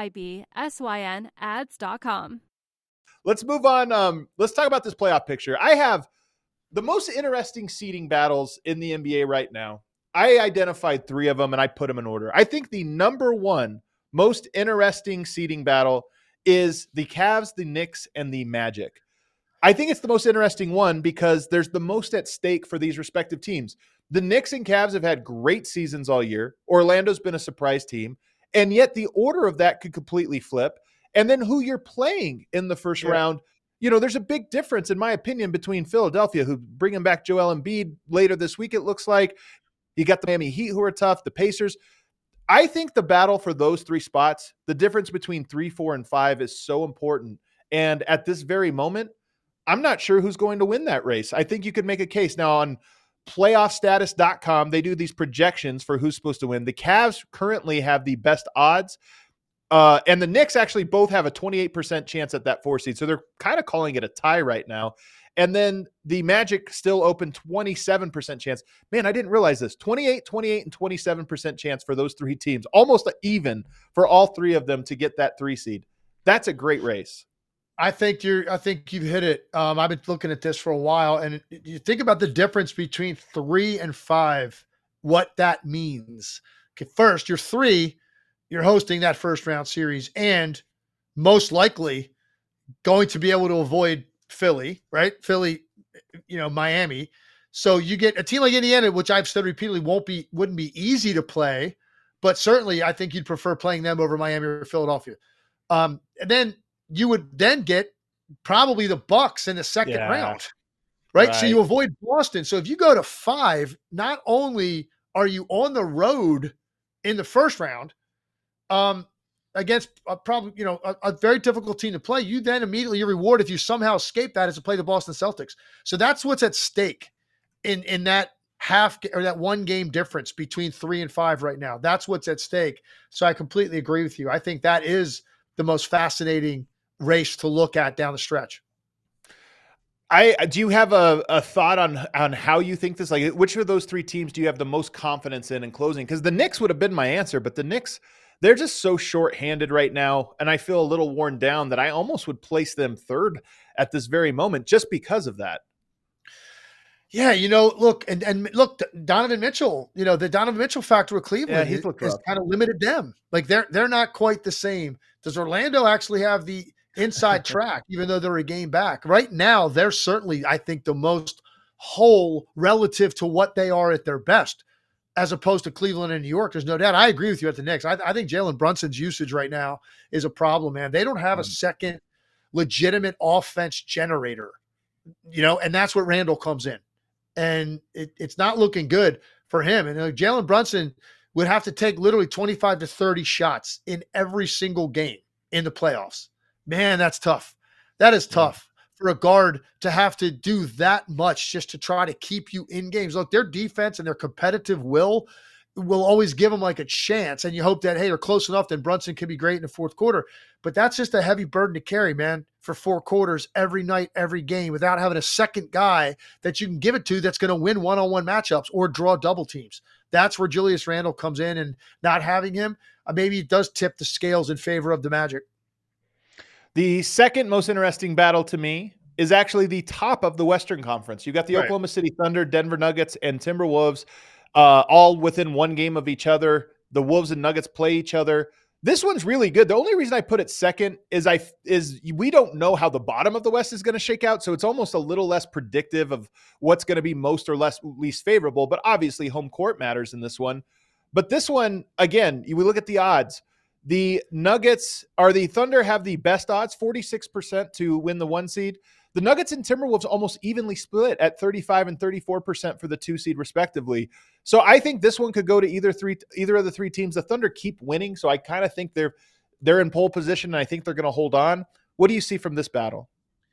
LIBSYN ads.com. Let's move on. Let's talk about this playoff picture. I have the most interesting seeding battles in the NBA right now. I identified 3 of them and I put them in order. I think the number one most interesting seeding battle is the Cavs, the Knicks, and the Magic. I think it's the most interesting one because there's the most at stake for these respective teams. The Knicks and Cavs have had great seasons all year. Orlando's been a surprise team. And yet the order of that could completely flip. And then who you're playing in the first round, you know, there's a big difference, in my opinion, between Philadelphia, who bringing back Joel Embiid later this week, it looks like. You got the Miami Heat, who are tough, the Pacers. I think the battle for those 3 spots, the difference between 3, 4, and 5 is so important. And at this very moment, I'm not sure who's going to win that race. I think you could make a case. Now, on playoffstatus.com, they do these projections for who's supposed to win. The Cavs currently have the best odds. And the Knicks actually both have a 28% chance at that 4 seed. So they're kind of calling it a tie right now. And then the Magic still open 27% chance. Man, I didn't realize this. 28, 28, and 27% chance for those 3 teams. Almost even for all 3 of them to get that 3 seed. That's a great race. I think you've hit it. I've been looking at this for a while, and you think about the difference between 3 and 5, what that means. Okay, first, you're 3, you're hosting that first round series, and most likely going to be able to avoid Philly, right? Philly, Miami. So you get a team like Indiana, which I've said repeatedly wouldn't be easy to play, but certainly I think you'd prefer playing them over Miami or Philadelphia. And then you would then get probably the Bucks in the second round, right? So you avoid Boston. So if you go to 5, not only are you on the road in the first round, against a very difficult team to play, you then immediately your reward if you somehow escape that is to play the Boston Celtics. So that's what's at stake in that that 1 game difference between 3 and 5 right now. That's what's at stake. So I completely agree with you. I think that is the most fascinating race to look at down the stretch. Do you have a thought on how you think this, like which of those 3 teams do you have the most confidence in closing? Because the Knicks would have been my answer, but the Knicks, they're just so short-handed right now, and I feel a little worn down that I almost would place them 3rd at this very moment just because of that. Yeah, look, and look, Donovan Mitchell, the Donovan Mitchell factor with Cleveland has kind of limited them. Like they're not quite the same. Does Orlando actually have the inside track, even though they're a game back? Right now, they're certainly, I think, the most whole relative to what they are at their best, as opposed to Cleveland and New York. There's no doubt. I agree with you at the Knicks. I think Jalen Brunson's usage right now is a problem, man. They don't have a second legitimate offense generator, and that's where Randle comes in. And it's not looking good for him. And Jalen Brunson would have to take literally 25 to 30 shots in every single game in the playoffs. Man, that's tough. That is tough for a guard to have to do that much just to try to keep you in games. Look, their defense and their competitive will always give them like a chance. And you hope that, hey, they're close enough that Brunson can be great in the fourth quarter. But that's just a heavy burden to carry, man, for 4 quarters every night, every game, without having a second guy that you can give it to that's going to win one-on-one matchups or draw double teams. That's where Julius Randle comes in, and not having him, maybe it does tip the scales in favor of the Magic. The second most interesting battle to me is actually the top of the Western Conference. You got the Oklahoma City Thunder, Denver Nuggets, and Timberwolves all within 1 game of each other. The Wolves and Nuggets play each other. This one's really good. The only reason I put it second is we don't know how the bottom of the West is going to shake out, so it's almost a little less predictive of what's going to be most or least favorable, but obviously home court matters in this one. But this one, again, we look at the odds. The Thunder have the best odds, 46% to win the 1 seed. The Nuggets and Timberwolves almost evenly split at 35 and 34% for the 2 seed respectively. So I think this one could go to either of the 3 teams. The Thunder keep winning, so I kind of think they're in pole position, and I think they're going to hold on. What do you see from this battle?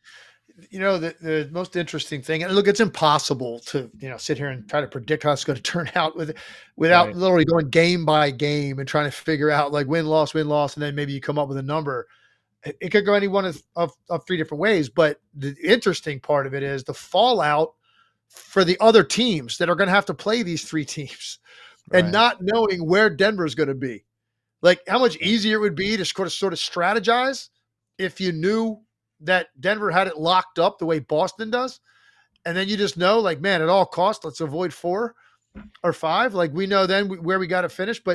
The most interesting thing, and look, it's impossible to sit here and try to predict how it's going to turn out without literally going game by game and trying to figure out like win, loss, and then maybe you come up with a number. It could go any one of 3 different ways, but the interesting part of it is the fallout for the other teams that are going to have to play these 3 teams and not knowing where Denver is going to be. Like how much easier it would be to sort of strategize if you knew that Denver had it locked up the way Boston does. And then you just know like, man, at all costs, let's avoid 4 or 5. Like we know then where we got to finish, but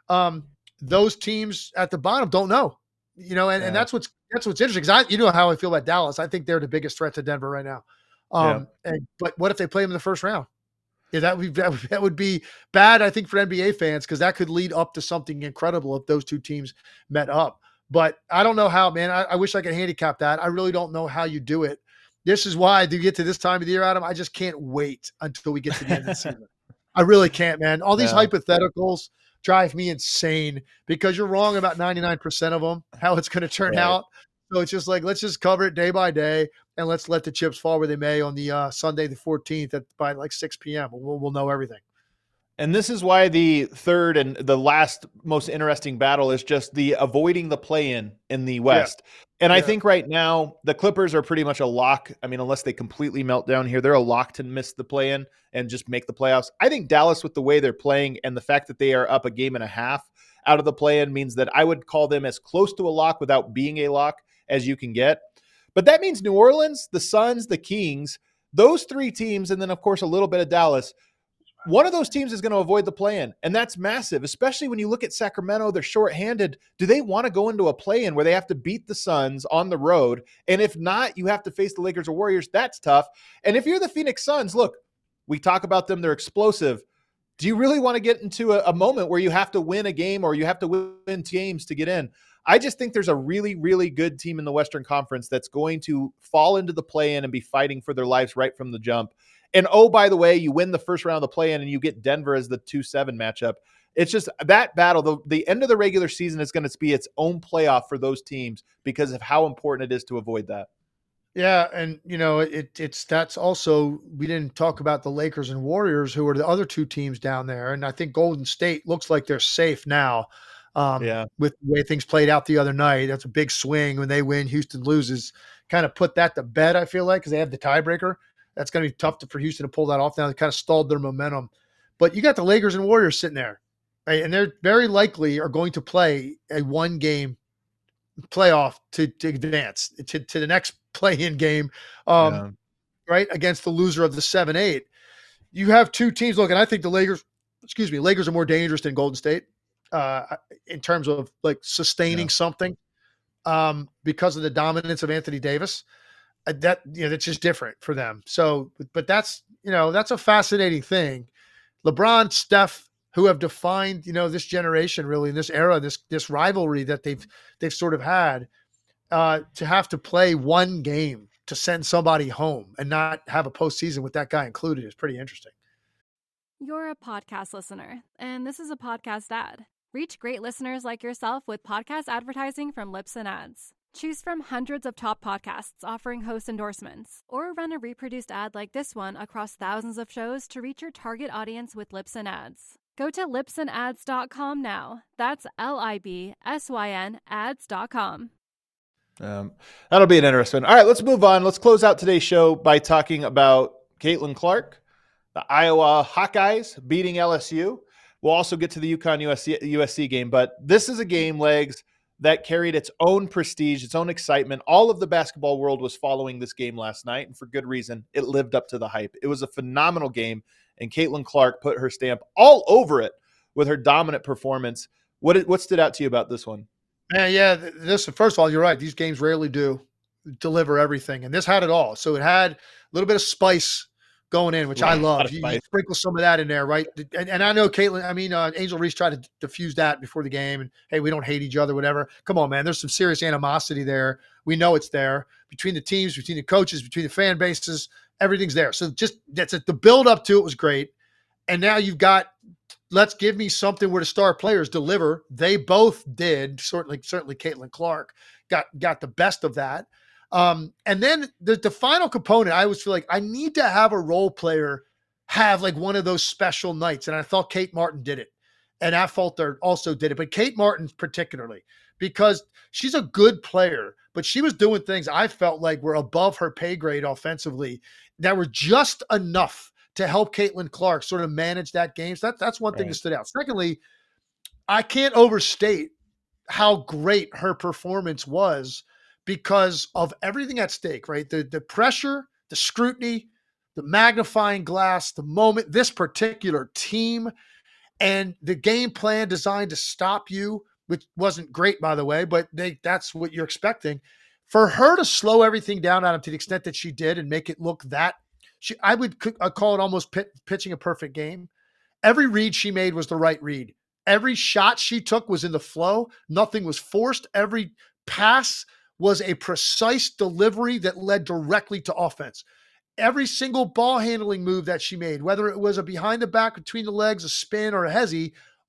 those teams at the bottom don't know. And that's what's interesting, because you know how I feel about Dallas. I think they're the biggest threat to Denver right now. But what if they play them in the first round? Yeah, that would be bad, I think, for NBA fans, because that could lead up to something incredible if those 2 teams met up. But I don't know how, man. I wish I could handicap that. I really don't know how you do it. This is why I do get to this time of the year, Adam. I just can't wait until we get to the end of the season. I really can't, man. All these hypotheticals drive me insane because you're wrong about 99% of them, how it's going to turn out. So it's just like, let's just cover it day by day and let's let the chips fall where they may on the Sunday, the 14th by like 6 p.m. We'll know everything. And this is why the third and the last most interesting battle is just the avoiding the play-in in the West. Yeah. And I think right now the Clippers are pretty much a lock. I mean, unless they completely melt down here, they're a lock to miss the play-in and just make the playoffs. I think Dallas, with the way they're playing and the fact that they are up a game and a half out of the play-in, means that I would call them as close to a lock without being a lock as you can get. But that means New Orleans, the Suns, the Kings, those 3 teams, and then of course a little bit of Dallas. One of those teams is going to avoid the play-in, and that's massive, especially when you look at Sacramento. They're shorthanded. Do they want to go into a play-in where they have to beat the Suns on the road? And if not, you have to face the Lakers or Warriors. That's tough. And if you're the Phoenix Suns, look, we talk about them. They're explosive. Do you really want to get into a moment where you have to win a game or you have to win games to get in? I just think there's a really, really good team in the Western Conference that's going to fall into the play-in and be fighting for their lives right from the jump. And oh, by the way, you win the first round of the play-in and you get Denver as the 2-7 matchup. It's just that battle. The end of the regular season is going to be its own playoff for those teams because of how important it is to avoid that. Yeah, and that's also, we didn't talk about the Lakers and Warriors, who are the other 2 teams down there, and I think Golden State looks like they're safe now. With the way things played out the other night. That's a big swing. When they win, Houston loses. Kind of put that to bed, I feel like, because they have the tiebreaker. That's going to be tough for Houston to pull that off now. They kind of stalled their momentum. But you got the Lakers and Warriors sitting there, right? And they're very likely are going to play a 1-game playoff to advance to the next play-in game, right, against the loser of the 7-8. You have 2 teams. Look, and I think the Lakers are more dangerous than Golden State in terms of like sustaining something because of the dominance of Anthony Davis. That's just different for them. So, but that's a fascinating thing. LeBron, Steph, who have defined, this generation really in this era, this rivalry that they've sort of had. to have to play one game to send somebody home and not have a postseason with that guy included is pretty interesting. You're a podcast listener, and this is a podcast ad. Reach great listeners like yourself with podcast advertising from Libsyn Ads. Choose from hundreds of top podcasts offering host endorsements, or run a reproduced ad like this one across thousands of shows to reach your target audience with Libsyn Ads. Go to libsynads.com now. That's LIBSYN ads.com. That'll be an interesting one. All right, let's move on. Let's close out today's show by talking about Caitlin Clark, the Iowa Hawkeyes beating LSU. We'll also get to the UConn-USC game, but this is a game, Legs, that carried its own prestige, its own excitement. All of the basketball world was following this game last night, and for good reason. It lived up to the hype. It was a phenomenal game, and Caitlin Clark put her stamp all over it with her dominant performance. What stood out to you about this one? Yeah, first of all, you're right. These games rarely do deliver everything, and this had it all. So it had a little bit of spice going in, which I love. You sprinkle some of that in there, right? And I know Angel Reese tried to diffuse that before the game, and hey, we don't hate each other, whatever. Come on, man. There's some serious animosity there. We know it's there between the teams, between the coaches, between the fan bases. Everything's there. So just the build up to it was great. And now you've got, let's give me something where the star players deliver. They both did. Certainly Caitlin Clark got the best of that. And then the final component, I always feel like I need to have a role player have like one of those special nights. And I thought Kate Martin did it. And Affolter also did it. But Kate Martin particularly, because she's a good player, but she was doing things I felt like were above her pay grade offensively that were just enough to help Caitlin Clark sort of manage that game. So that's one thing that stood out. Secondly, I can't overstate how great her performance was because of everything at stake, right? The pressure, the scrutiny, the magnifying glass, the moment, this particular team, and the game plan designed to stop you, which wasn't great, by the way, but that's what you're expecting. For her to slow everything down on him to the extent that she did and make it look that, I would call it almost pitching a perfect game. Every read she made was the right read. Every shot she took was in the flow. Nothing was forced. Every pass was a precise delivery that led directly to offense. Every single ball handling move that she made, whether it was a behind the back, between the legs, a spin, or a hezzy,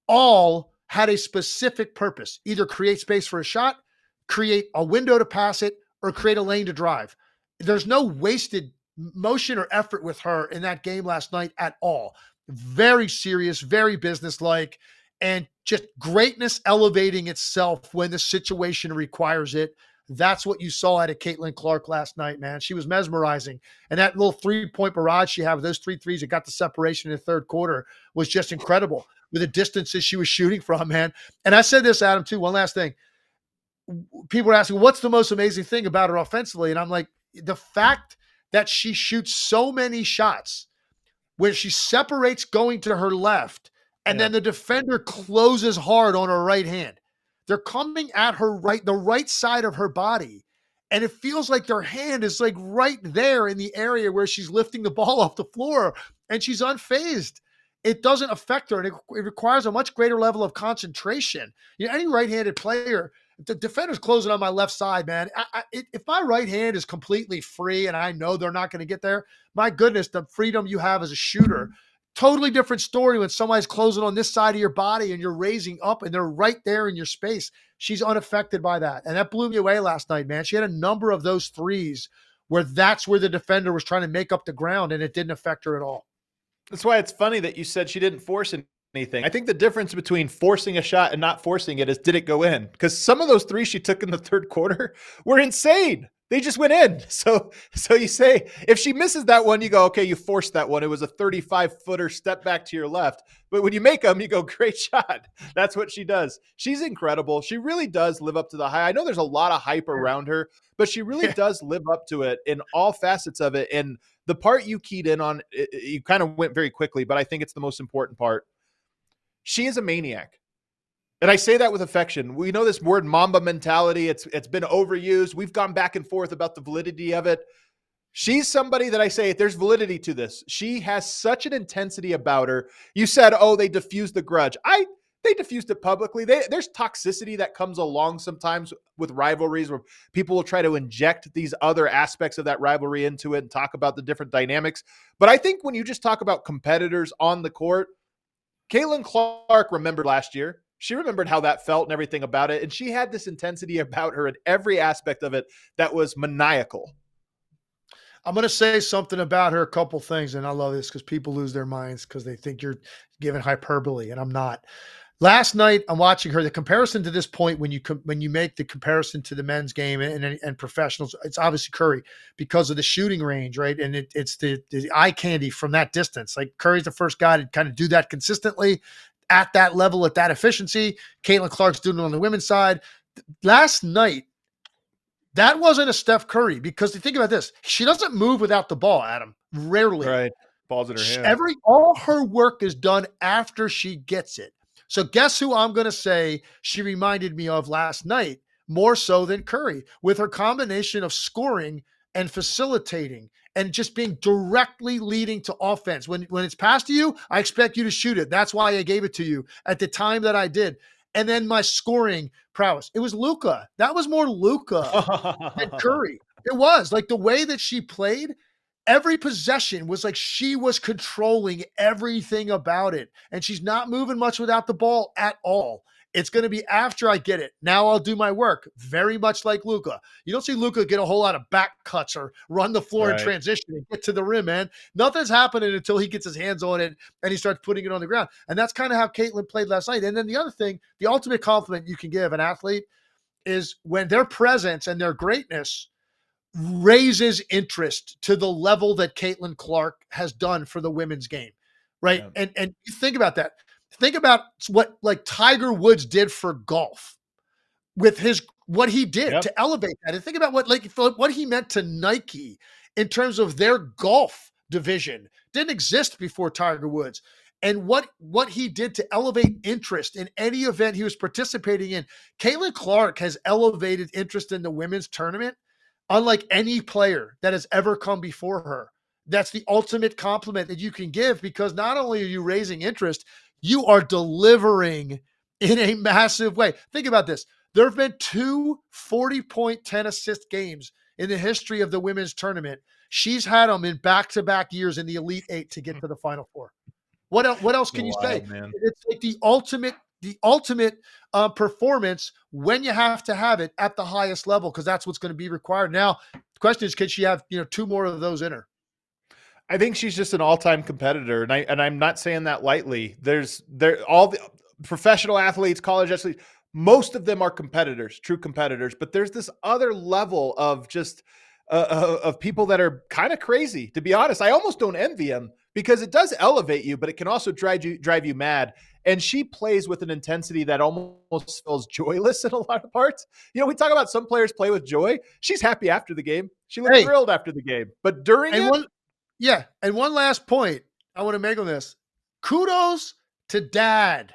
all had a specific purpose. Either create space for a shot, create a window to pass it, or create a lane to drive. There's no wasted motion or effort with her in that game last night at all. Very serious, very businesslike, and just greatness elevating itself when the situation requires it. That's what you saw out of Caitlin Clark last night, man. She was mesmerizing. And that little 3-point barrage she had with those 3 threes that got the separation in the third quarter was just incredible with the distances she was shooting from, man. And I said this, Adam, too. One last thing. People were asking, what's the most amazing thing about her offensively? And I'm like, the fact that she shoots so many shots where she separates going to her left and then the defender closes hard on her right hand. They're coming at her the right side of her body. And it feels like their hand is like right there in the area where she's lifting the ball off the floor and she's unfazed. It doesn't affect her. And it requires a much greater level of concentration. You know, any right-handed player, the defender's closing on my left side, man. If my right hand is completely free and I know they're not going to get there, my goodness, the freedom you have as a shooter, totally different story when somebody's closing on this side of your body and you're raising up and they're right there in your space. She's unaffected by that. And that blew me away last night, man. She had a number of those threes where that's where the defender was trying to make up the ground and it didn't affect her at all. That's why it's funny that you said she didn't force anything. I think the difference between forcing a shot and not forcing it is, did it go in? Because some of those threes she took in the third quarter were insane. They just went in. So you say, if she misses that one, you go, okay, you forced that one. It was a 35-footer step back to your left. But when you make them, you go, great shot. That's what she does. She's incredible. She really does live up to the hype. I know there's a lot of hype around her, but she really does live up to it in all facets of it. And the part you keyed in on, you kind of went very quickly, but I think it's the most important part. She is a maniac. And I say that with affection. We know this word Mamba mentality. It's been overused. We've gone back and forth about the validity of it. She's somebody that I say there's validity to this. She has such an intensity about her. You said, oh, they diffused the grudge. they diffused it publicly. There's toxicity that comes along sometimes with rivalries where people will try to inject these other aspects of that rivalry into it and talk about the different dynamics. But I think when you just talk about competitors on the court, Caitlin Clark remembered last year. She remembered how that felt and everything about it. And she had this intensity about her in every aspect of it that was maniacal. I'm going to say something about her, a couple things, and I love this because people lose their minds because they think you're giving hyperbole, and I'm not. Last night, I'm watching her. The comparison to this point, when you make the comparison to the men's game and professionals, it's obviously Curry because of the shooting range, right? And it's the eye candy from that distance. Like Curry's the first guy to kind of do that consistently at that level, at that efficiency. Caitlin Clark's doing it on the women's side. Last night, that wasn't a Steph Curry because think about this. She doesn't move without the ball, Adam. Rarely. Right. Ball's in her hand. All her work is done after she gets it. So guess who I'm going to say she reminded me of last night more so than Curry with her combination of scoring and facilitating and just being directly leading to offense. When it's passed to you, I expect you to shoot it. That's why I gave it to you at the time that I did. And then my scoring prowess. It was Luka. That was more Luka than Curry. It was like the way that she played. Every possession was like she was controlling everything about it. And she's not moving much without the ball at all. It's going to be after I get it. Now I'll do my work. Very much like Luka. You don't see Luka get a whole lot of back cuts or run the floor in transition and get to the rim, man. Nothing's happening until he gets his hands on it and he starts putting it on the ground. And that's kind of how Caitlin played last night. And then the other thing, the ultimate compliment you can give an athlete is when their presence and their greatness raises interest to the level that Caitlin Clark has done for the women's game, right? Yeah. And you think about that. Think about what like Tiger Woods did for golf with what he did to elevate that. And think about what he meant to Nike in terms of their golf division. Didn't exist before Tiger Woods. And what he did to elevate interest in any event he was participating in. Caitlin Clark has elevated interest in the women's tournament unlike any player that has ever come before her. That's the ultimate compliment that you can give because not only are you raising interest, you are delivering in a massive way. Think about this. There have been 2 40-point, 10-assist games in the history of the women's tournament. She's had them in back-to-back years in the Elite Eight to get to the Final Four. What else can you say? Man. It's like the ultimate performance when you have to have it at the highest level because that's what's going to be required. Now, the question is, can she have 2 more of those in her? I think she's just an all-time competitor, and I'm not saying that lightly. All the professional athletes, college athletes, most of them are competitors, true competitors. But there's this other level of just of people that are kind of crazy. To be honest, I almost don't envy them because it does elevate you, but it can also drive you mad. And she plays with an intensity that almost feels joyless in a lot of parts. We talk about some players play with joy. She's happy after the game. She looks thrilled after the game, but during it. And one last point I want to make on this. Kudos to Dad.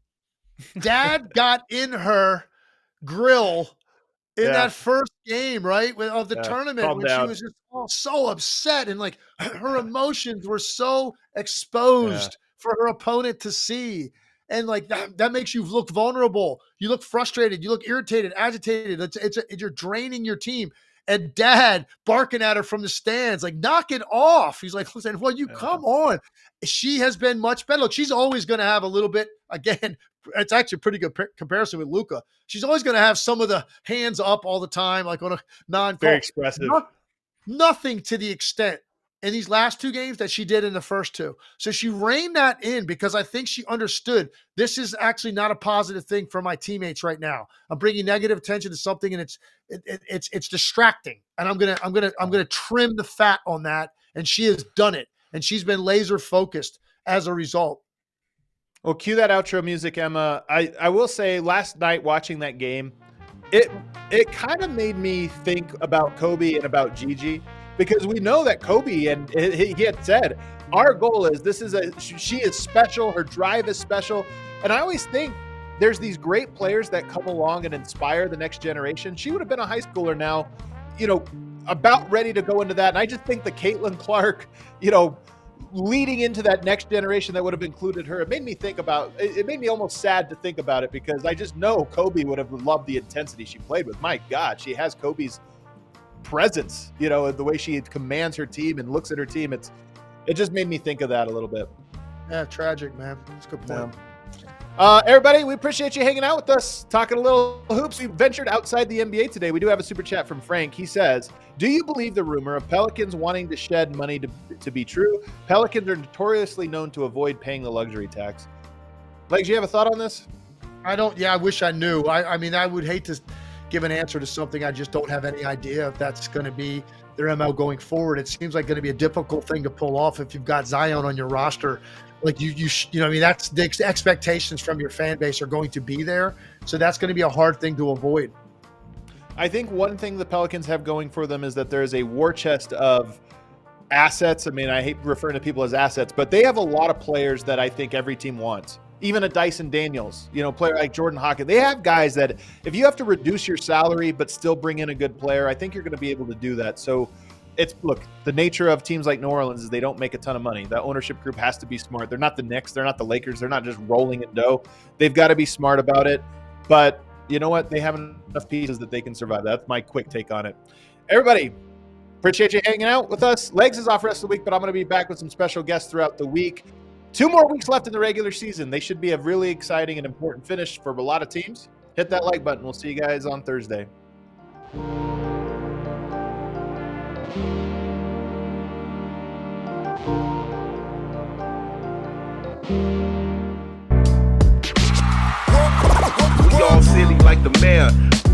Dad got in her grill in that first game, right, of the tournament when she was just so upset and like her emotions were so exposed for her opponent to see. And like that makes you look vulnerable. You look frustrated. You look irritated, agitated. You're draining your team. And Dad barking at her from the stands, like, knock it off. He's like, listen, come on. She has been much better. Look, she's always going to have a little bit, again, it's actually a pretty good comparison with Luka. She's always going to have some of the hands up all the time, like on a non-call. Very expressive. Nothing to the extent in these last 2 games that she did in the first 2. So she reined that in because I think she understood this is actually not a positive thing for my teammates right now. I'm bringing negative attention to something and it's distracting. And I'm going to trim the fat on that. And she has done it. And she's been laser focused as a result. Well, cue that outro music, Emma. I will say last night watching that game, it kind of made me think about Kobe and about Gigi. Because we know that Kobe, and he had said, our goal is she is special. Her drive is special. And I always think there's these great players that come along and inspire the next generation. She would have been a high schooler now, about ready to go into that. And I just think the Caitlin Clark, leading into that next generation that would have included her, it made me almost sad to think about it, because I just know Kobe would have loved the intensity she played with. My God, she has Kobe's presence, you know, the way she commands her team and looks at her team. It just made me think of that a little bit. Yeah, tragic, man. That's a good point. Everybody, we appreciate you hanging out with us, talking a little hoops. We ventured outside the NBA today. We do have a super chat from Frank. He says, do you believe the rumor of Pelicans wanting to shed money to be true? Pelicans are notoriously known to avoid paying the luxury tax. Legs, you have a thought on this? I don't. Yeah, I wish I knew. I mean, I would hate to give an answer to something I just don't have any idea if that's going to be their MO going forward. It seems like going to be a difficult thing to pull off if you've got Zion on your roster. Like you know, I mean, that's the expectations from your fan base are going to be there. So that's going to be a hard thing to avoid. I think one thing the Pelicans have going for them is that there is a war chest of assets. I mean, I hate referring to people as assets, but they have a lot of players that I think every team wants. Even a Dyson Daniels, you know, player like Jordan Hawkins. They have guys that if you have to reduce your salary but still bring in a good player, I think you're going to be able to do that. So look, the nature of teams like New Orleans is they don't make a ton of money. The ownership group has to be smart. They're not the Knicks. They're not the Lakers. They're not just rolling in dough. They've got to be smart about it. But you know what? They have enough pieces that they can survive. That's my quick take on it. Everybody, appreciate you hanging out with us. Legs is off rest of the week, but I'm going to be back with some special guests throughout the week. 2 more weeks left in the regular season. They should be a really exciting and important finish for a lot of teams. Hit that like button. We'll see you guys on Thursday. We all silly like the mayor.